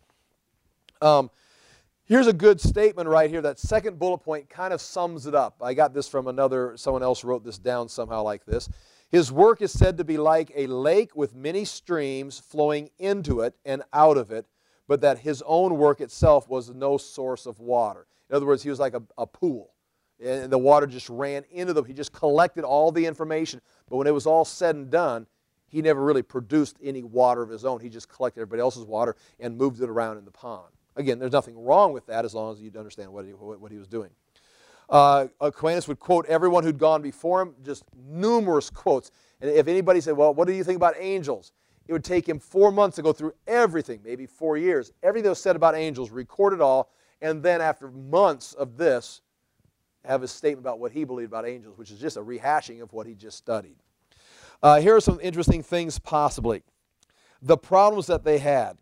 Um, Here's a good statement right here. That second bullet point kind of sums it up. I got this from another, someone else wrote this down somehow like this. His work is said to be like a lake with many streams flowing into it and out of it, but that his own work itself was no source of water. In other words, he was like a, a pool, and the water just ran into them. He just collected all the information, but when it was all said and done, he never really produced any water of his own. He just collected everybody else's water and moved it around in the pond. Again, there's nothing wrong with that as long as you understand what he, what he was doing. Uh, Aquinas would quote everyone who'd gone before him, just numerous quotes. And if anybody said, well, what do you think about angels? It would take him four months to go through everything, maybe four years. Everything that was said about angels, record it all, and then after months of this, have a statement about what he believed about angels, which is just a rehashing of what he just studied. Uh, here are some interesting things possibly. The problems that they had.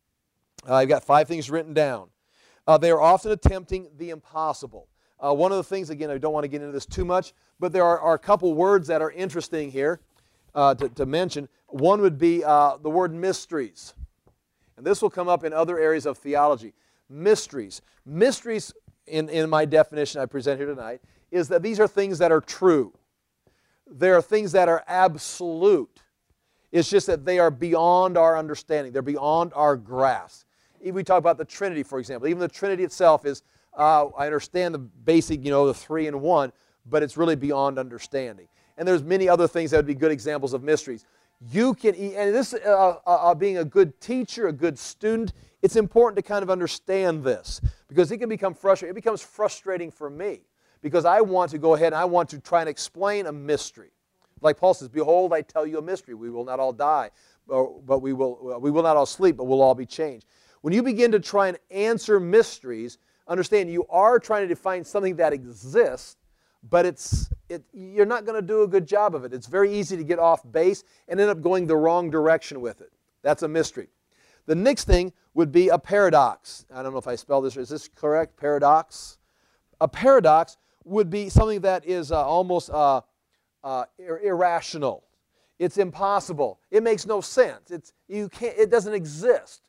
Uh, I've got five things written down. Uh, they are often attempting the impossible. Uh, one of the things, again, I don't want to get into this too much, but there are, are a couple words that are interesting here uh, to, to mention. One would be uh, the word mysteries. And this will come up in other areas of theology. Mysteries. Mysteries, in, in my definition I present here tonight, is that these are things that are true. There are things that are absolute. It's just that they are beyond our understanding. They're beyond our grasp. If we talk about the Trinity, for example, even the Trinity itself is, uh, I understand the basic, you know, the three in one, but it's really beyond understanding. And there's many other things that would be good examples of mysteries. You can, and this, uh, uh, being a good teacher, a good student, it's important to kind of understand this, because it can become frustrating. It becomes frustrating for me, because I want to go ahead and I want to try and explain a mystery. Like Paul says, behold, I tell you a mystery. We will not all die, but we will, we will not all sleep, but we'll all be changed. When you begin to try and answer mysteries, understand you are trying to define something that exists, but it's, it, you're not going to do a good job of it. It's very easy to get off base and end up going the wrong direction with it. That's a mystery. The next thing would be a paradox. I don't know if I spelled this. Is this correct? Paradox? A paradox would be something that is uh, almost uh, uh, ir irrational. It's impossible. It makes no sense. It's, you can't, it doesn't exist.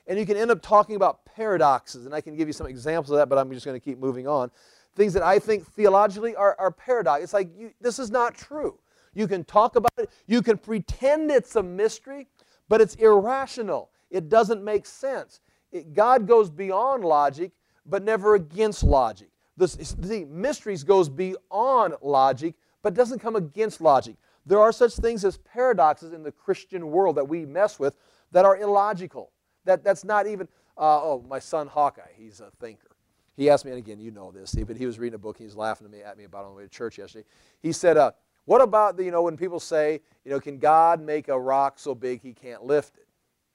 And you can end up talking about paradoxes, and I can give you some examples of that, but I'm just going to keep moving on. Things that I think theologically are, are paradox. It's like, you, this is not true. You can talk about it. You can pretend it's a mystery, but it's irrational. It doesn't make sense. It, God goes beyond logic, but never against logic. The, the mysteries goes beyond logic, but doesn't come against logic. There are such things as paradoxes in the Christian world that we mess with that are illogical. That, that's not even, uh, oh, my son Hawkeye, he's a thinker. He asked me, and again, you know this, but he was reading a book, he was laughing at me, at me about it on the way to church yesterday. He said, uh, what about, the, you know, when people say, you know, can God make a rock so big he can't lift it?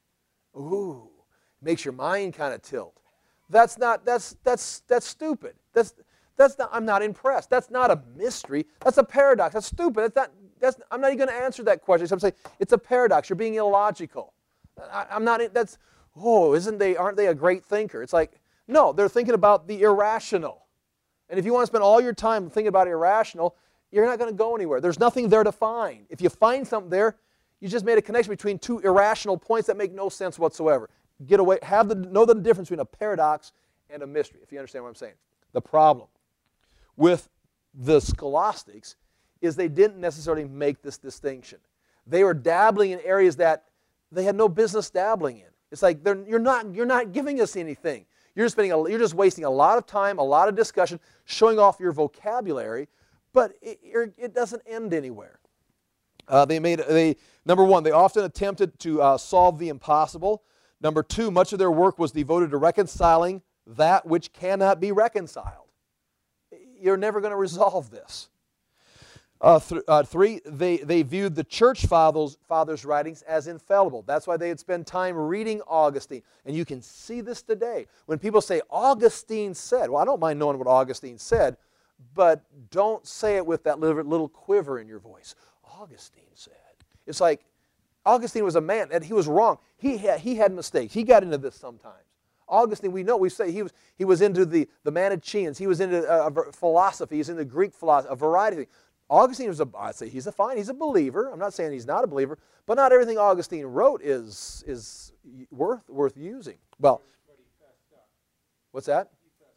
Ooh, makes your mind kind of tilt. That's not, that's, that's, that's stupid. That's, that's not, I'm not impressed. That's not a mystery. That's a paradox. That's stupid. That's not, that's, I'm not even going to answer that question. So I'm saying it's a paradox. You're being illogical. I, I'm not, that's, oh, isn't they, aren't they a great thinker? It's like, no, they're thinking about the irrational. And if you want to spend all your time thinking about irrational, you're not going to go anywhere. There's nothing there to find. If you find something there, you just made a connection between two irrational points that make no sense whatsoever. Get away, have the, know the difference between a paradox and a mystery, if you understand what I'm saying. The problem with the scholastics is they didn't necessarily make this distinction. They were dabbling in areas that they had no business dabbling in. It's like you're not, you're not giving us anything. You're spending a, you're just wasting a lot of time, a lot of discussion, showing off your vocabulary, but it, it doesn't end anywhere. Uh, they made they number one, they often attempted to uh, solve the impossible. Number two, much of their work was devoted to reconciling that which cannot be reconciled. You're never going to resolve this. Uh, th uh, three, they, they viewed the church fathers, fathers' writings as infallible. That's why they'd spend time reading Augustine. And you can see this today. When people say, Augustine said, well, I don't mind knowing what Augustine said, but don't say it with that little, little quiver in your voice. Augustine said. It's like, Augustine was a man, and he was wrong. He had, he had mistakes. He got into this sometimes. Augustine, we know, we say he was, he was into the, the Manichaeans. He was into uh, philosophy. He's into Greek philosophy, a variety of things. Augustine was a, I'd say he's a fine, he's a believer. I'm not saying he's not a believer, but not everything Augustine wrote is, is worth, worth using. Well, what's that?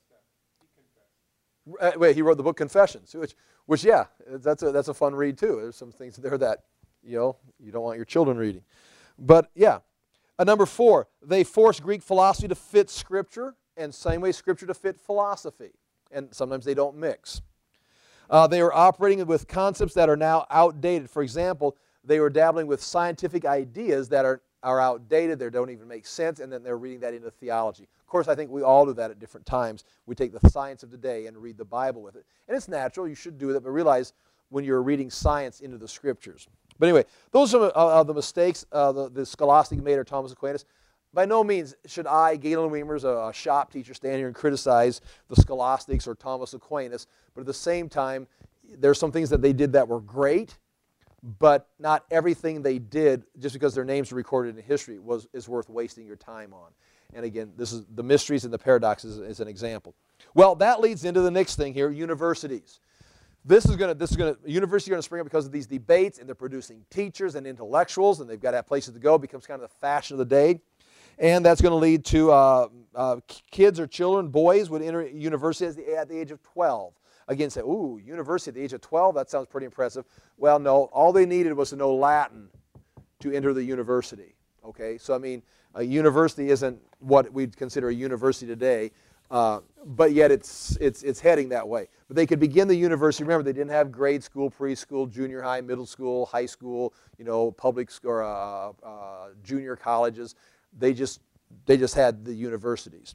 Uh, wait, he wrote the book Confessions, which, which yeah, that's a, that's a fun read too. There's some things there that, you know, you don't want your children reading. But yeah. Uh, number four, they forced Greek philosophy to fit Scripture, and same way Scripture to fit philosophy. And sometimes they don't mix. Uh, they were operating with concepts that are now outdated. For example, they were dabbling with scientific ideas that are, are outdated, they don't even make sense, and then they're reading that into theology. Of course, I think we all do that at different times. We take the science of today and read the Bible with it. And it's natural, you should do that, but realize when you're reading science into the Scriptures. But anyway, those are uh, the mistakes uh, the, the scholastic made, or Thomas Aquinas. By no means should I, Galen Weimers, a, a shop teacher, stand here and criticize the scholastics or Thomas Aquinas. But at the same time, there's some things that they did that were great, but not everything they did, just because their names are recorded in history, was, is worth wasting your time on. And again, this is the mysteries and the paradoxes is an example. Well, that leads into the next thing here, universities. This is going to, this is going to, universities are going to spring up because of these debates, and they're producing teachers and intellectuals, and they've got to have places to go. It becomes kind of the fashion of the day. And that's going to lead to uh, uh, kids or children, boys, would enter university at the, at the age of twelve. Again, say, ooh, university at the age of twelve, that sounds pretty impressive. Well, no, all they needed was to know Latin to enter the university. Okay, so I mean, a university isn't what we'd consider a university today, uh, but yet it's, it's, it's heading that way. But they could begin the university. Remember, they didn't have grade school, preschool, junior high, middle school, high school, you know, public or uh, uh, junior colleges. They just, they just had the universities.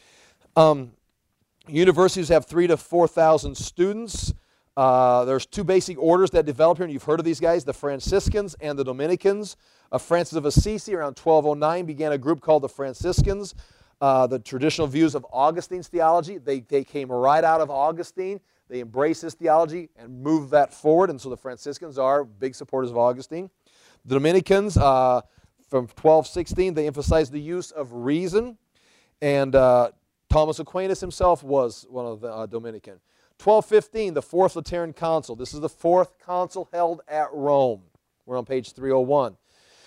Um, universities have three to four thousand students. Uh, there's two basic orders that develop here, and you've heard of these guys, the Franciscans and the Dominicans. Uh, Francis of Assisi, around twelve oh nine, began a group called the Franciscans. Uh, the traditional views of Augustine's theology, they, they came right out of Augustine. They embraced his theology and moved that forward, and so the Franciscans are big supporters of Augustine. The Dominicans, uh, from twelve sixteen, they emphasized the use of reason, and uh, Thomas Aquinas himself was one of the uh, Dominican. twelve fifteen, the Fourth Lateran Council. This is the fourth council held at Rome. We're on page three oh one.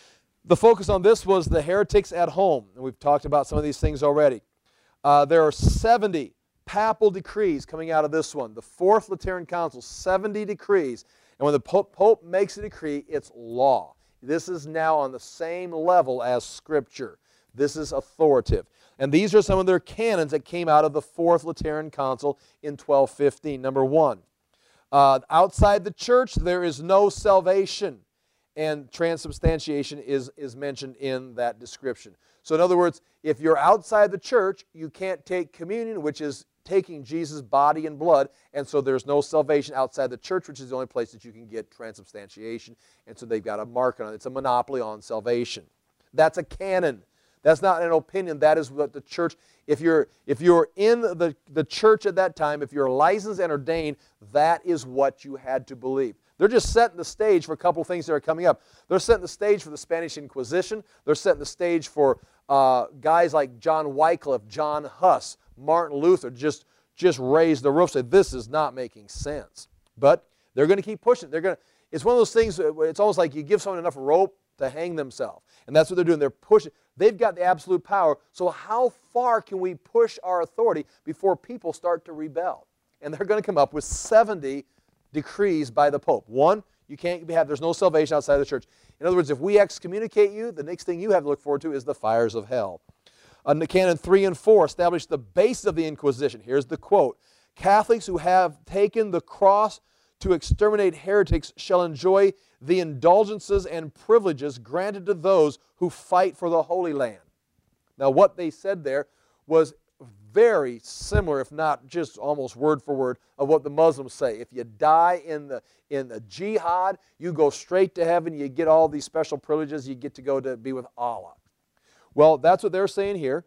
The focus on this was the heretics at home, and we've talked about some of these things already. Uh, there are seventy papal decrees coming out of this one. The Fourth Lateran Council, seventy decrees. And when the Pope, Pope makes a decree, it's law. This is now on the same level as Scripture. This is authoritative. And these are some of their canons that came out of the Fourth Lateran Council in twelve fifteen. Number one, uh, outside the church there is no salvation. And transubstantiation is, is mentioned in that description. So in other words, if you're outside the church, you can't take communion, which is taking Jesus' body and blood, and so there's no salvation outside the church, which is the only place that you can get transubstantiation, and so they've got a mark on it. It's a monopoly on salvation. That's a canon. That's not an opinion. That is what the church, if you're, if you're in the, the church at that time, if you're licensed and ordained, that is what you had to believe. They're just setting the stage for a couple of things that are coming up. They're setting the stage for the Spanish Inquisition. They're setting the stage for uh, guys like John Wycliffe, John Huss, Martin Luther, just, just raise the roof, say this is not making sense. But they're going to keep pushing. They're going to, it's one of those things, it's almost like you give someone enough rope to hang themselves. And that's what they're doing. They're pushing. They've got the absolute power. So how far can we push our authority before people start to rebel? And they're going to come up with seventy decrees by the Pope. One, you can't have, there's no salvation outside the church. In other words, if we excommunicate you, the next thing you have to look forward to is the fires of hell. Uh, Canon three and four establish the base of the Inquisition. Here's the quote. Catholics who have taken the cross to exterminate heretics shall enjoy the indulgences and privileges granted to those who fight for the Holy Land. Now what they said there was very similar, if not just almost word for word, of what the Muslims say. If you die in the, in the jihad, you go straight to heaven, you get all these special privileges, you get to go to be with Allah. Well, that's what they're saying here,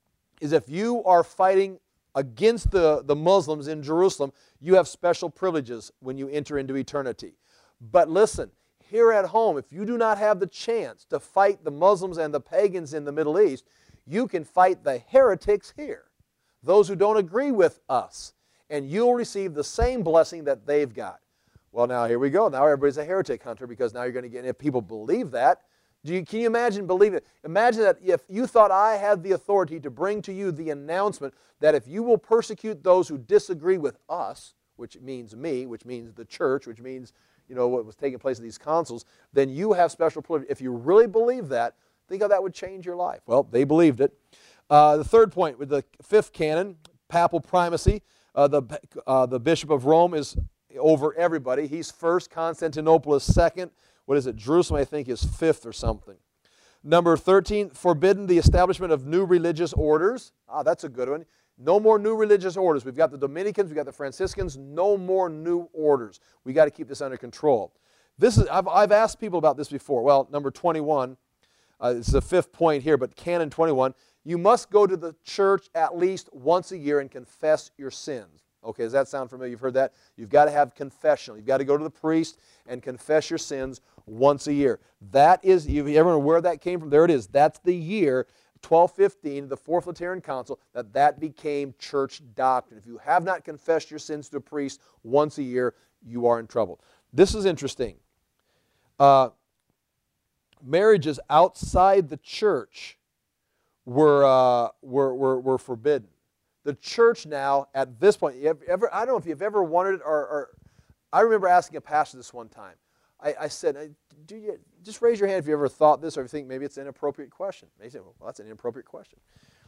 is if you are fighting against the, the Muslims in Jerusalem, you have special privileges when you enter into eternity. But listen, here at home, if you do not have the chance to fight the Muslims and the pagans in the Middle East, you can fight the heretics here, those who don't agree with us, and you'll receive the same blessing that they've got. Well, now here we go. Now everybody's a heretic hunter because now you're going to get, if people believe that, do you, can you imagine believing it? Imagine that if you thought I had the authority to bring to you the announcement that if you will persecute those who disagree with us, which means me, which means the church, which means, you know, what was taking place in these councils, then you have special privilege. If you really believe that, think how that would change your life. Well, they believed it. Uh, the third point, with the fifth canon, papal primacy, uh, the, uh, the Bishop of Rome is over everybody. He's first, Constantinople is second. What is it? Jerusalem, I think, is fifth or something. Number thirteen, forbidden the establishment of new religious orders. Ah, that's a good one. No more new religious orders. We've got the Dominicans, we've got the Franciscans, no more new orders. We've got to keep this under control. This is, I've, I've asked people about this before. Well, number twenty-one, uh, it's the fifth point here, but canon twenty-one, you must go to the church at least once a year and confess your sins. Okay, does that sound familiar? You've heard that? You've got to have confessional. You've got to go to the priest and confess your sins once a year. That is, if you ever know where that came from, there it is. That's the year, twelve fifteen, the Fourth Lateran Council, that that became church doctrine. If you have not confessed your sins to a priest once a year, you are in trouble. This is interesting. Uh, marriages outside the church were, uh, were, were, were forbidden. The church now, at this point, you ever, I don't know if you've ever wondered, or, or I remember asking a pastor this one time. I, I said, do you, just raise your hand if you ever thought this or if you think maybe it's an inappropriate question. They said, well, that's an inappropriate question.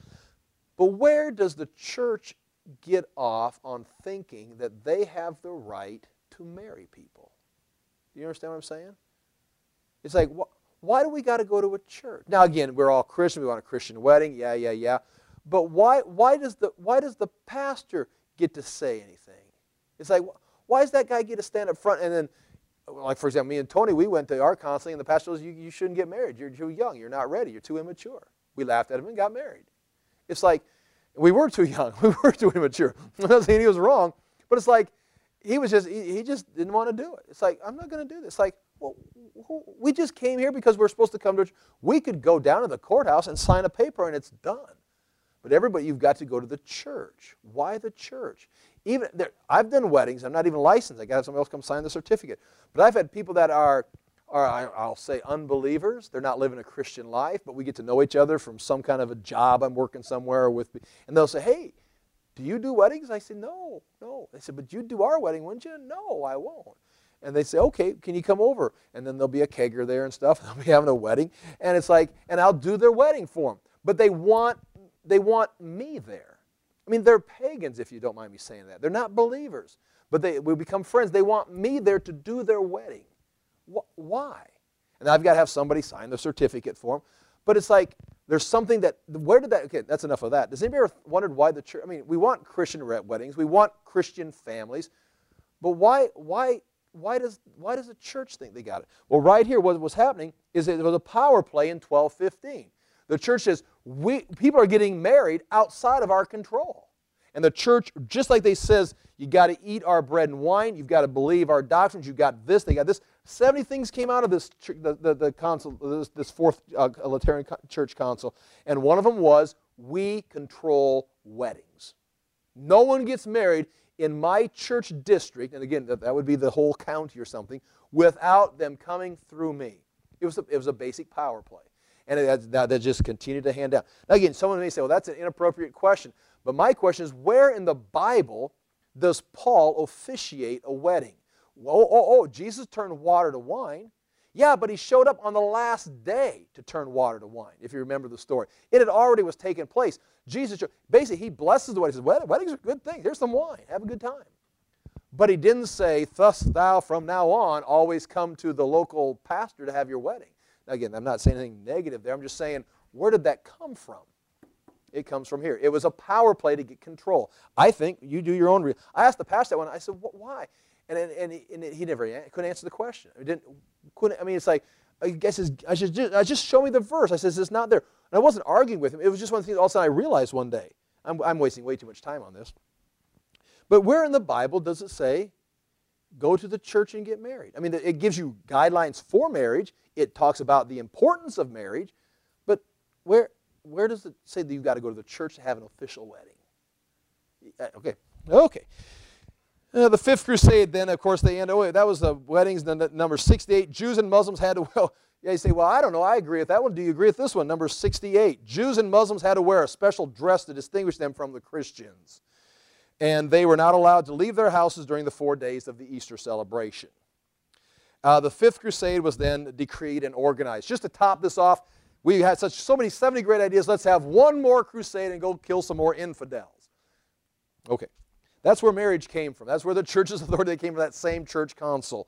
But where does the church get off on thinking that they have the right to marry people? Do you understand what I'm saying? It's like, wh why do we got to go to a church? Now, again, we're all Christian. We want a Christian wedding. Yeah, yeah, yeah. But why, why, does the, why does the pastor get to say anything? It's like, why does that guy get to stand up front and then, like for example, me and Tony, we went to our counseling and the pastor was, you, you shouldn't get married. You're too young. You're not ready. You're too immature. We laughed at him and got married. It's like, we were too young. We were too immature. I'm not saying he was wrong, but it's like, he was just, he, he just didn't want to do it. It's like, I'm not going to do this. It's like, well, we just came here because we're supposed to come to church. We could go down to the courthouse and sign a paper and it's done. But everybody, you've got to go to the church. Why the church? Even there, I've done weddings. I'm not even licensed. I got to have somebody else come sign the certificate. But I've had people that are, are, I'll say, unbelievers. They're not living a Christian life, but we get to know each other from some kind of a job. I'm working somewhere with, and they'll say, hey, do you do weddings? I say, no, no. They said, but you'd do our wedding, wouldn't you? No, I won't. And they say, okay, can you come over? And then there'll be a kegger there and stuff. They'll be having a wedding. And it's like, and I'll do their wedding for them. But they want, they want me there. I mean, they're pagans, if you don't mind me saying that. They're not believers. But they, we become friends. They want me there to do their wedding. Why? And I've got to have somebody sign the certificate for them. But it's like, there's something that, where did that, okay, that's enough of that. Does anybody ever wondered why the church, I mean, we want Christian weddings, we want Christian families, but why, why, why does, why does the church think they got it? Well, right here, what was happening is it was a power play in twelve fifteen. The church says, we, people are getting married outside of our control. And the church, just like they says, you got to eat our bread and wine, you've got to believe our doctrines, you've got this, they got this. seventy things came out of this the, the, the council, this, this fourth uh, Lateran Church Council, and one of them was, we control weddings. No one gets married in my church district, and again, that, that would be the whole county or something, without them coming through me. It was a, it was a basic power play. And it, that, that just continued to hand down. Now again, someone may say, well, that's an inappropriate question. But my question is, where in the Bible does Paul officiate a wedding? Oh, oh, oh, Jesus turned water to wine. Yeah, but he showed up on the last day to turn water to wine, if you remember the story. It had already was taking place. Jesus, basically, he blesses the wedding. He says, weddings are a good thing. Here's some wine. Have a good time. But he didn't say, thus thou from now on always come to the local pastor to have your wedding. Now, again, I'm not saying anything negative there. I'm just saying, where did that come from? It comes from here. It was a power play to get control. I think you do your own. Re- I asked the pastor that one. I said, why? And, and, and, he, and he never couldn't answer the question. He didn't, couldn't, I mean, it's like, I guess it's, I should just, I just show me the verse. I said, it's not there. And I wasn't arguing with him. It was just one of the things all of a sudden I realized one day. I'm, I'm wasting way too much time on this. But where in the Bible does it say, go to the church and get married? I mean, it gives you guidelines for marriage. It talks about the importance of marriage. But where, where does it say that you've got to go to the church to have an official wedding? Okay, okay. Uh, the fifth crusade, then, of course, they end. Oh, that was the weddings. Then number sixty-eight, Jews and Muslims had to. Well, yeah, you say, well, I don't know. I agree with that one. Do you agree with this one? Number sixty-eight, Jews and Muslims had to wear a special dress to distinguish them from the Christians, and they were not allowed to leave their houses during the four days of the Easter celebration. Uh, the fifth crusade was then decreed and organized. Just to top this off, we had such so many seventy great ideas. Let's have one more crusade and go kill some more infidels. Okay. That's where marriage came from. That's where the church's authority came from, that same church council.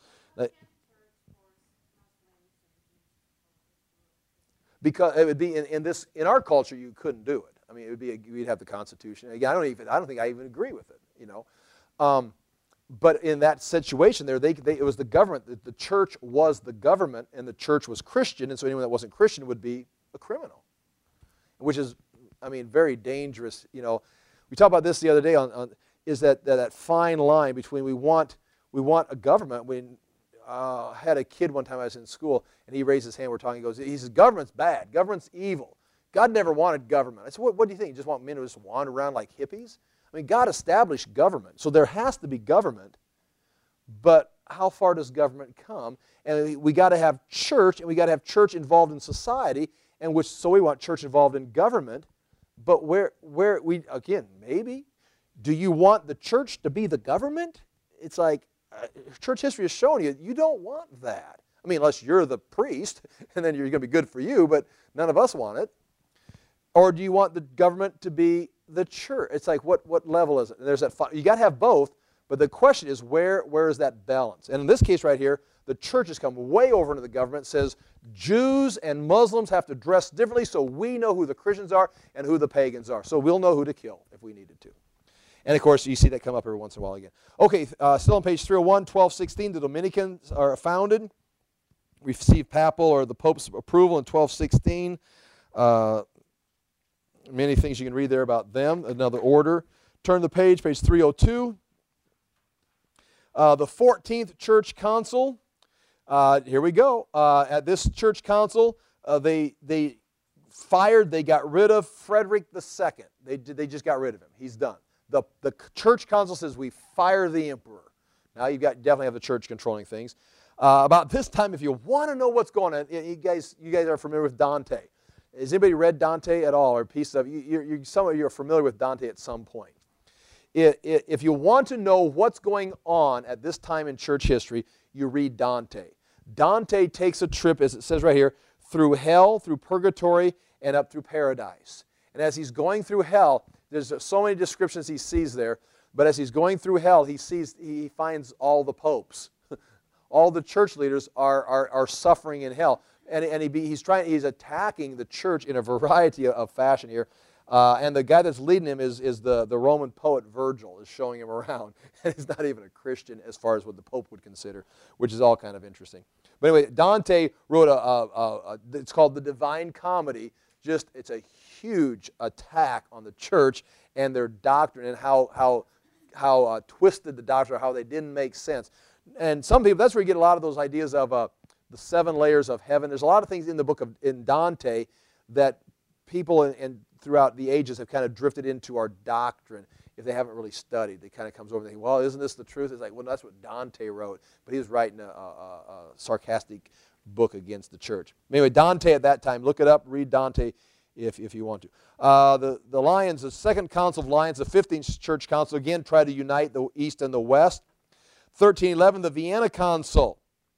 Because it would be in, in this in our culture, you couldn't do it. I mean, it would be a, we'd have the Constitution. Again, I don't even I don't think I even agree with it. You know, um, but in that situation there, they, they it was the government. The, the church was the government, and the church was Christian, and so anyone that wasn't Christian would be a criminal, which is, I mean, very dangerous. You know, we talked about this the other day on. on is that, that that fine line between we want we want a government. When uh, I had a kid one time I was in school, and he raised his hand, we're talking, he goes, he says, government's bad, government's evil. God never wanted government. I said, what, what do you think? You just want men to just wander around like hippies? I mean, God established government, so there has to be government, but how far does government come? And we, we got to have church, and we got to have church involved in society, and which so we want church involved in government, but where, where we, again, maybe, do you want the church to be the government? It's like, uh, church history has shown you, you don't want that. I mean, unless you're the priest, and then you're going to be good for you, but none of us want it. Or do you want the government to be the church? It's like, what, what level is it? And there's that, you got to have both, but the question is, where, where is that balance? And in this case right here, the church has come way over into the government, says Jews and Muslims have to dress differently so we know who the Christians are and who the pagans are. So we'll know who to kill if we needed to. And, of course, you see that come up every once in a while again. Okay, uh, still on page three oh one, twelve sixteen, the Dominicans are founded. Received papal or the Pope's approval in twelve sixteen. Uh, many things you can read there about them. Another order. Turn the page, page three oh two. Uh, the fourteenth Church Council. Uh, here we go. Uh, at this Church Council, uh, they, they fired, they got rid of Frederick the Second. They, they just got rid of him. He's done. The, the church council says we fire the emperor. Now you've got definitely have the church controlling things. Uh, about this time, if you want to know what's going on, you guys, you guys are familiar with Dante. Has anybody read Dante at all, or a piece of? You, you, some of you are familiar with Dante at some point. It, it, if you want to know what's going on at this time in church history, you read Dante. Dante takes a trip, as it says right here, through hell, through purgatory, and up through paradise. And as he's going through hell, there's so many descriptions he sees there. But as he's going through hell, he sees, he finds all the popes. All the church leaders are, are, are suffering in hell. And, and he be, he's trying, he's attacking the church in a variety of, of fashion here. Uh, and the guy that's leading him is, is the, the Roman poet Virgil, is showing him around. And he's not even a Christian as far as what the Pope would consider, which is all kind of interesting. But anyway, Dante wrote a, a, a, a it's called the Divine Comedy. Just, it's a huge attack on the church and their doctrine and how, how, how uh, twisted the doctrine, how they didn't make sense. And some people, that's where you get a lot of those ideas of uh, the seven layers of heaven. There's a lot of things in the book of in Dante that people in, in, throughout the ages have kind of drifted into our doctrine if they haven't really studied. It kind of comes over and they think, well, isn't this the truth? It's like, well, that's what Dante wrote. But he was writing a, a, a sarcastic book against the church. Anyway, Dante at that time, look it up, read Dante if, if you want to. Uh, the, the Lions, the Second Council of Lions, the fifteenth Church Council, again, tried to unite the East and the West. thirteen eleven, the Vienna Council.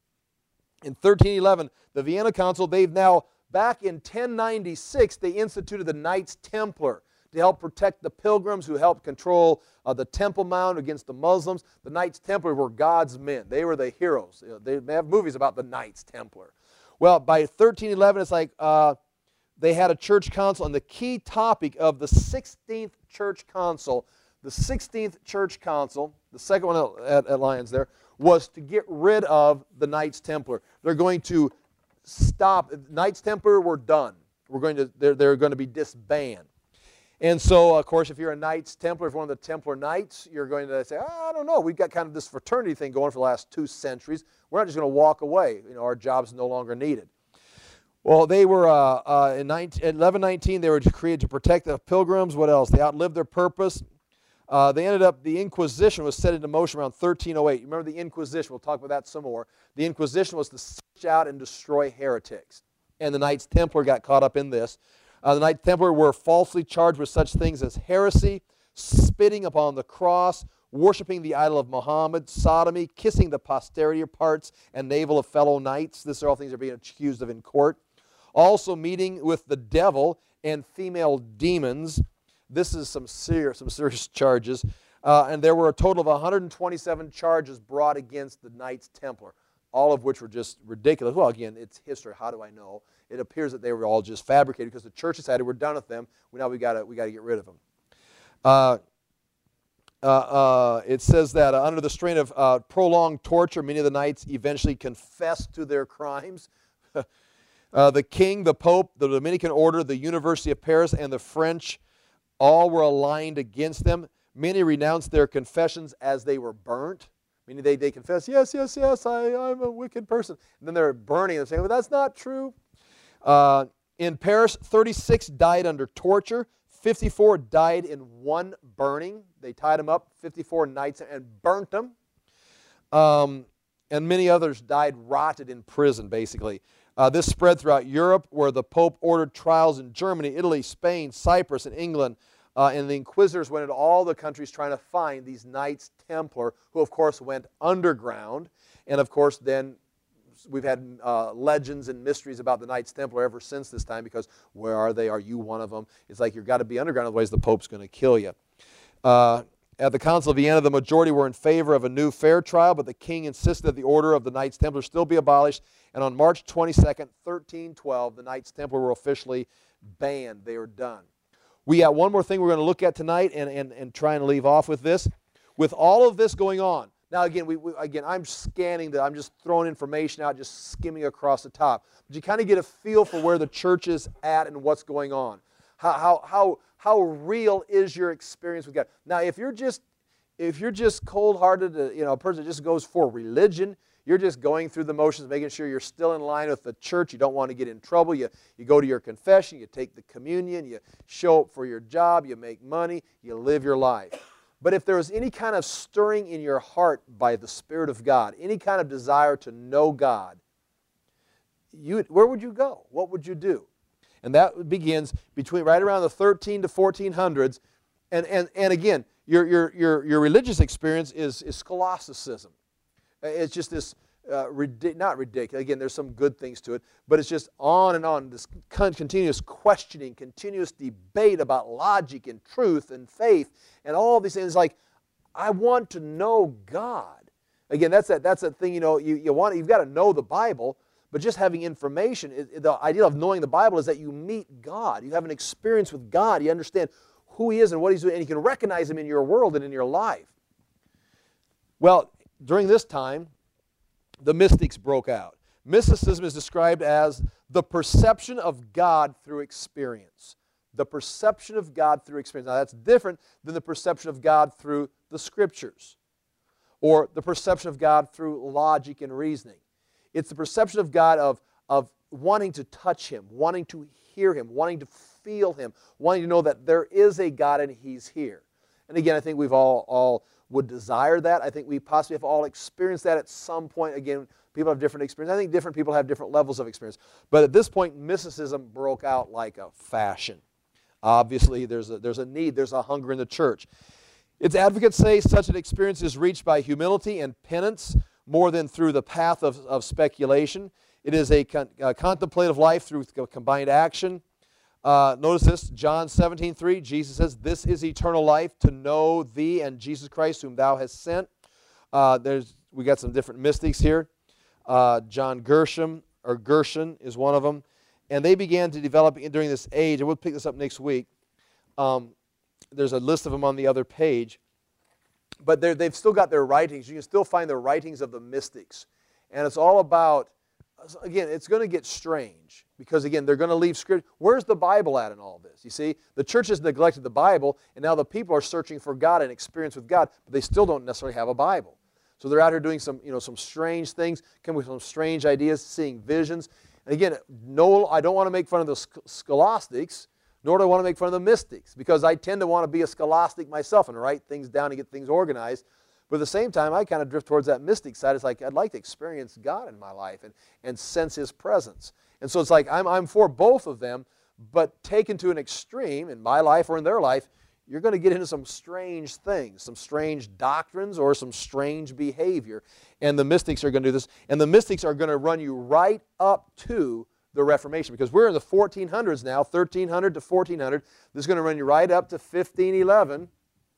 In thirteen eleven, the Vienna Council, they've now, back in ten ninety-six, they instituted the Knights Templar to help protect the pilgrims who helped control uh, the Temple Mount against the Muslims. The Knights Templar were God's men. They were the heroes. You know, they have movies about the Knights Templar. Well, by thirteen eleven, it's like uh, they had a church council, and the key topic of the sixteenth Church Council, the sixteenth Church Council, the second one at, at Lions there, was to get rid of the Knights Templar. They're going to stop. Knights Templar were done. We're going to, they're, they're going to be disbanded. And so, of course, if you're a Knights Templar, if you're one of the Templar Knights, you're going to say, oh, I don't know, we've got kind of this fraternity thing going for the last two centuries. We're not just going to walk away. You know, our job's no longer needed. Well, they were, uh, uh, in eleven nineteen, they were created to protect the pilgrims. What else? They outlived their purpose. Uh, they ended up, the Inquisition was set into motion around thirteen oh eight. You remember the Inquisition? We'll talk about that some more. The Inquisition was to search out and destroy heretics. And the Knights Templar got caught up in this. Uh, the Knights Templar were falsely charged with such things as heresy, spitting upon the cross, worshiping the idol of Muhammad, sodomy, kissing the posterior parts and navel of fellow knights. These are all things they're being accused of in court. Also meeting with the devil and female demons. This is some serious, some serious charges. Uh, and there were a total of one hundred twenty-seven charges brought against the Knights Templar, all of which were just ridiculous. Well, again, it's history. How do I know? It appears that they were all just fabricated because the church decided we're done with them. We, now we got to we got to get rid of them. Uh, uh, uh, it says that uh, under the strain of uh, prolonged torture, many of the knights eventually confessed to their crimes. uh, the king, the pope, the Dominican order, the University of Paris, and the French all were aligned against them. Many renounced their confessions as they were burnt. Meaning they, they confess, yes, yes, yes, I, I'm a wicked person. And then they're burning and saying, well, that's not true. Uh, in Paris, thirty-six died under torture. fifty-four died in one burning. They tied them up, fifty-four knights, and burnt them. Um, and many others died rotted in prison, basically. Uh, this spread throughout Europe, where the Pope ordered trials in Germany, Italy, Spain, Cyprus, and England. Uh, and the inquisitors went into all the countries trying to find these Knights Templar, who, of course, went underground. And, of course, then we've had uh, legends and mysteries about the Knights Templar ever since this time, because where are they? Are you one of them? It's like you've got to be underground, otherwise the Pope's going to kill you. Uh, at the Council of Vienna, the majority were in favor of a new fair trial, but the king insisted that the order of the Knights Templar still be abolished. And on March twenty-second, thirteen twelve, the Knights Templar were officially banned. They were done. We got one more thing we're going to look at tonight and, and, and try and leave off with this. With all of this going on, now again, we, we, again, I'm scanning, the, I'm just throwing information out, just skimming across the top. But you kind of get a feel for where the church is at and what's going on. How, how, how, how real is your experience with God? Now, if you're just, if you're just cold-hearted, you know, a person that just goes for religion, you're just going through the motions, making sure you're still in line with the church. You don't want to get in trouble. You, you go to your confession, you take the communion, you show up for your job, you make money, you live your life. But if there was any kind of stirring in your heart by the Spirit of God, any kind of desire to know God, you, where would you go? What would you do? And that begins between right around the thirteen to fourteen hundreds. And, and, and again, your, your, your, your religious experience is, is scholasticism. It's just this, uh, ridic- not ridiculous, again, there's some good things to it, but it's just on and on, this con- continuous questioning, continuous debate about logic and truth and faith and all these things. Like, I want to know God. Again, that's that, that's that thing, you know, you, you want, you've got to know the Bible, but just having information, it, the idea of knowing the Bible is that you meet God. You have an experience with God. You understand who He is and what He's doing, and you can recognize Him in your world and in your life. Well, during this time, the mystics broke out. Mysticism is described as the perception of God through experience. The perception of God through experience. Now, that's different than the perception of God through the Scriptures or the perception of God through logic and reasoning. It's the perception of God of, of wanting to touch Him, wanting to hear Him, wanting to feel Him, wanting to know that there is a God and He's here. And again, I think we've all, all would desire that. I think we possibly have all experienced that at some point. Again, people have different experiences. I think different people have different levels of experience. But at this point, mysticism broke out like a fashion. Obviously, there's a, there's a need, there's a hunger in the church. Its advocates say such an experience is reached by humility and penance more than through the path of, of speculation. It is a, con, a contemplative life through combined action. Uh, notice this, John seventeen three, Jesus says, "This is eternal life, to know Thee and Jesus Christ whom Thou hast sent." Uh, there's, we got some different mystics here. Uh, John Gershom, or Gershon is one of them. And they began to develop during this age, and we'll pick this up next week. Um, there's a list of them on the other page. But they've still got their writings. You can still find the writings of the mystics. And it's all about, again, it's going to get strange. Because, again, they're going to leave Scripture. Where's the Bible at in all this? You see, the church has neglected the Bible, and now the people are searching for God and experience with God, but they still don't necessarily have a Bible. So they're out here doing some, you know, some strange things, coming with some strange ideas, seeing visions. And again, no, I don't want to make fun of the scholastics, nor do I want to make fun of the mystics, because I tend to want to be a scholastic myself and write things down and get things organized. But at the same time, I kind of drift towards that mystic side. It's like, I'd like to experience God in my life and, and sense His presence. And so it's like, I'm, I'm for both of them, but taken to an extreme in my life or in their life, you're going to get into some strange things, some strange doctrines or some strange behavior. And the mystics are going to do this. And the mystics are going to run you right up to the Reformation, because we're in the fourteen hundreds now, thirteen hundred to fourteen hundred. This is going to run you right up to fifteen eleven,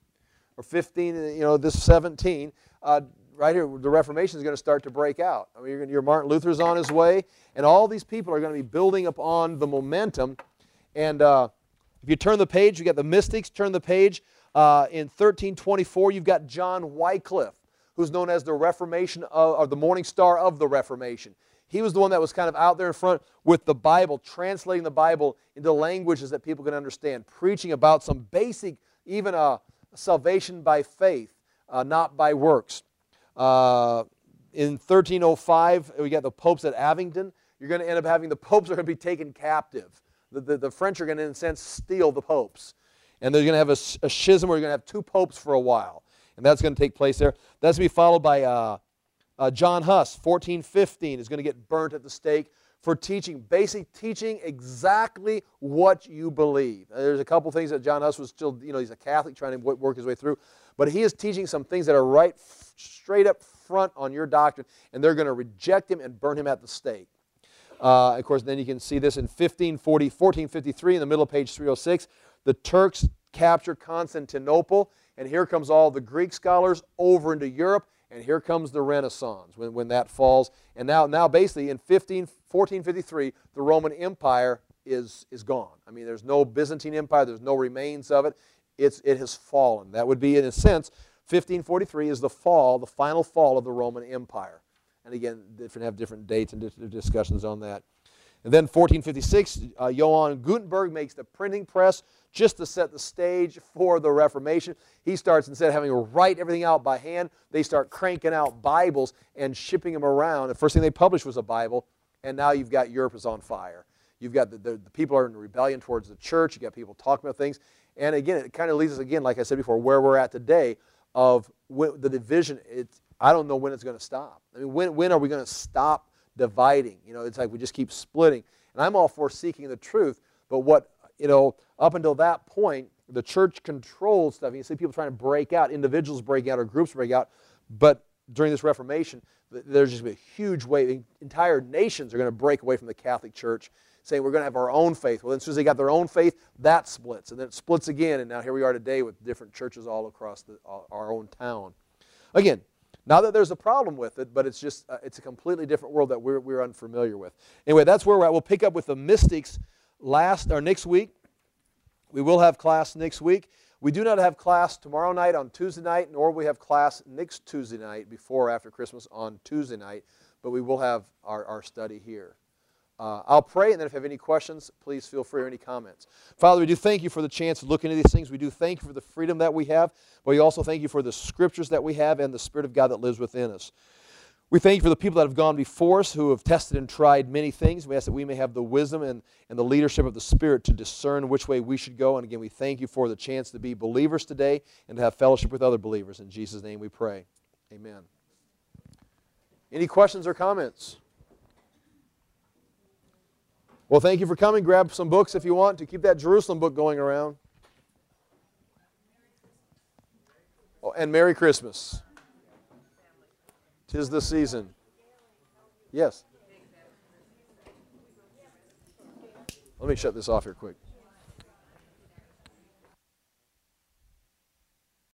or fifteen, you know, this seventeen. Uh, right here, the Reformation is going to start to break out. I mean, you're, your Martin Luther's on his way, and all these people are going to be building upon the momentum. And uh, if you turn the page, you got the mystics. Turn the page. Uh, in thirteen twenty-four, you've got John Wycliffe, who's known as the Reformation, of, or the Morning Star of the Reformation. He was the one that was kind of out there in front with the Bible, translating the Bible into languages that people can understand, preaching about some basic, even uh, salvation by faith, uh, not by works. Uh, in thirteen oh five, we got the popes at Avignon. You're going to end up having the popes are going to be taken captive. The, the, the French are going to, in a sense, steal the popes. And they're going to have a, a schism where you're going to have two popes for a while. And that's going to take place there. That's going to be followed by uh, uh, John Huss, fourteen fifteen, is going to get burnt at the stake for teaching, basic teaching exactly what you believe. There's a couple things that John Huss was still, you know, he's a Catholic trying to work his way through. But he is teaching some things that are right straight up front on your doctrine, and they're going to reject him and burn him at the stake. Uh, of course, then you can see this in fifteen forty, fourteen fifty-three, in the middle of page three oh six. The Turks capture Constantinople, and here comes all the Greek scholars over into Europe, and here comes the Renaissance when, when that falls. And now, now basically in fourteen fifty-three, the Roman Empire is, is gone. I mean, there's no Byzantine Empire, there's no remains of it. It's, it has fallen. That would be, in a sense, fifteen forty-three is the fall, the final fall of the Roman Empire. And again, different have different dates and different discussions on that. And then fourteen fifty-six, uh, Johann Gutenberg makes the printing press just to set the stage for the Reformation. He starts, instead of having to write everything out by hand, they start cranking out Bibles and shipping them around. The first thing they published was a Bible, and now you've got Europe is on fire. You've got the, the, the people are in rebellion towards the church. You've got people talking about things. And again, it kind of leads us again, like I said before, where we're at today of when, the division. It's, I don't know when it's going to stop. I mean, when, when are we going to stop dividing? You know, it's like we just keep splitting. And I'm all for seeking the truth, but what, you know, up until that point, the church controls stuff. You see people trying to break out, individuals breaking out or groups break out, but during this Reformation, there's just a huge wave. Entire nations are going to break away from the Catholic Church, saying we're going to have our own faith. Well, then as soon as they got their own faith, that splits, and then it splits again, and now here we are today with different churches all across the, our own town. Again, not that there's a problem with it, but it's just uh, it's a completely different world that we're, we're unfamiliar with. Anyway, that's where we're at. We'll pick up with the mystics last or next week. We will have class next week. We do not have class tomorrow night on Tuesday night, nor will we have class next Tuesday night before or after Christmas on Tuesday night, but we will have our, our study here. Uh, I'll pray, and then if you have any questions, please feel free or any comments. Father, we do thank you for the chance to look into these things. We do thank you for the freedom that we have, but we also thank you for the scriptures that we have and the Spirit of God that lives within us. We thank you for the people that have gone before us who have tested and tried many things. We ask that we may have the wisdom and, and the leadership of the Spirit to discern which way we should go. And again, we thank you for the chance to be believers today and to have fellowship with other believers. In Jesus' name we pray. Amen. Any questions or comments? Well, thank you for coming. Grab some books if you want to keep that Jerusalem book going around. Oh, and Merry Christmas. 'Tis the season. Yes. Let me shut this off here quick.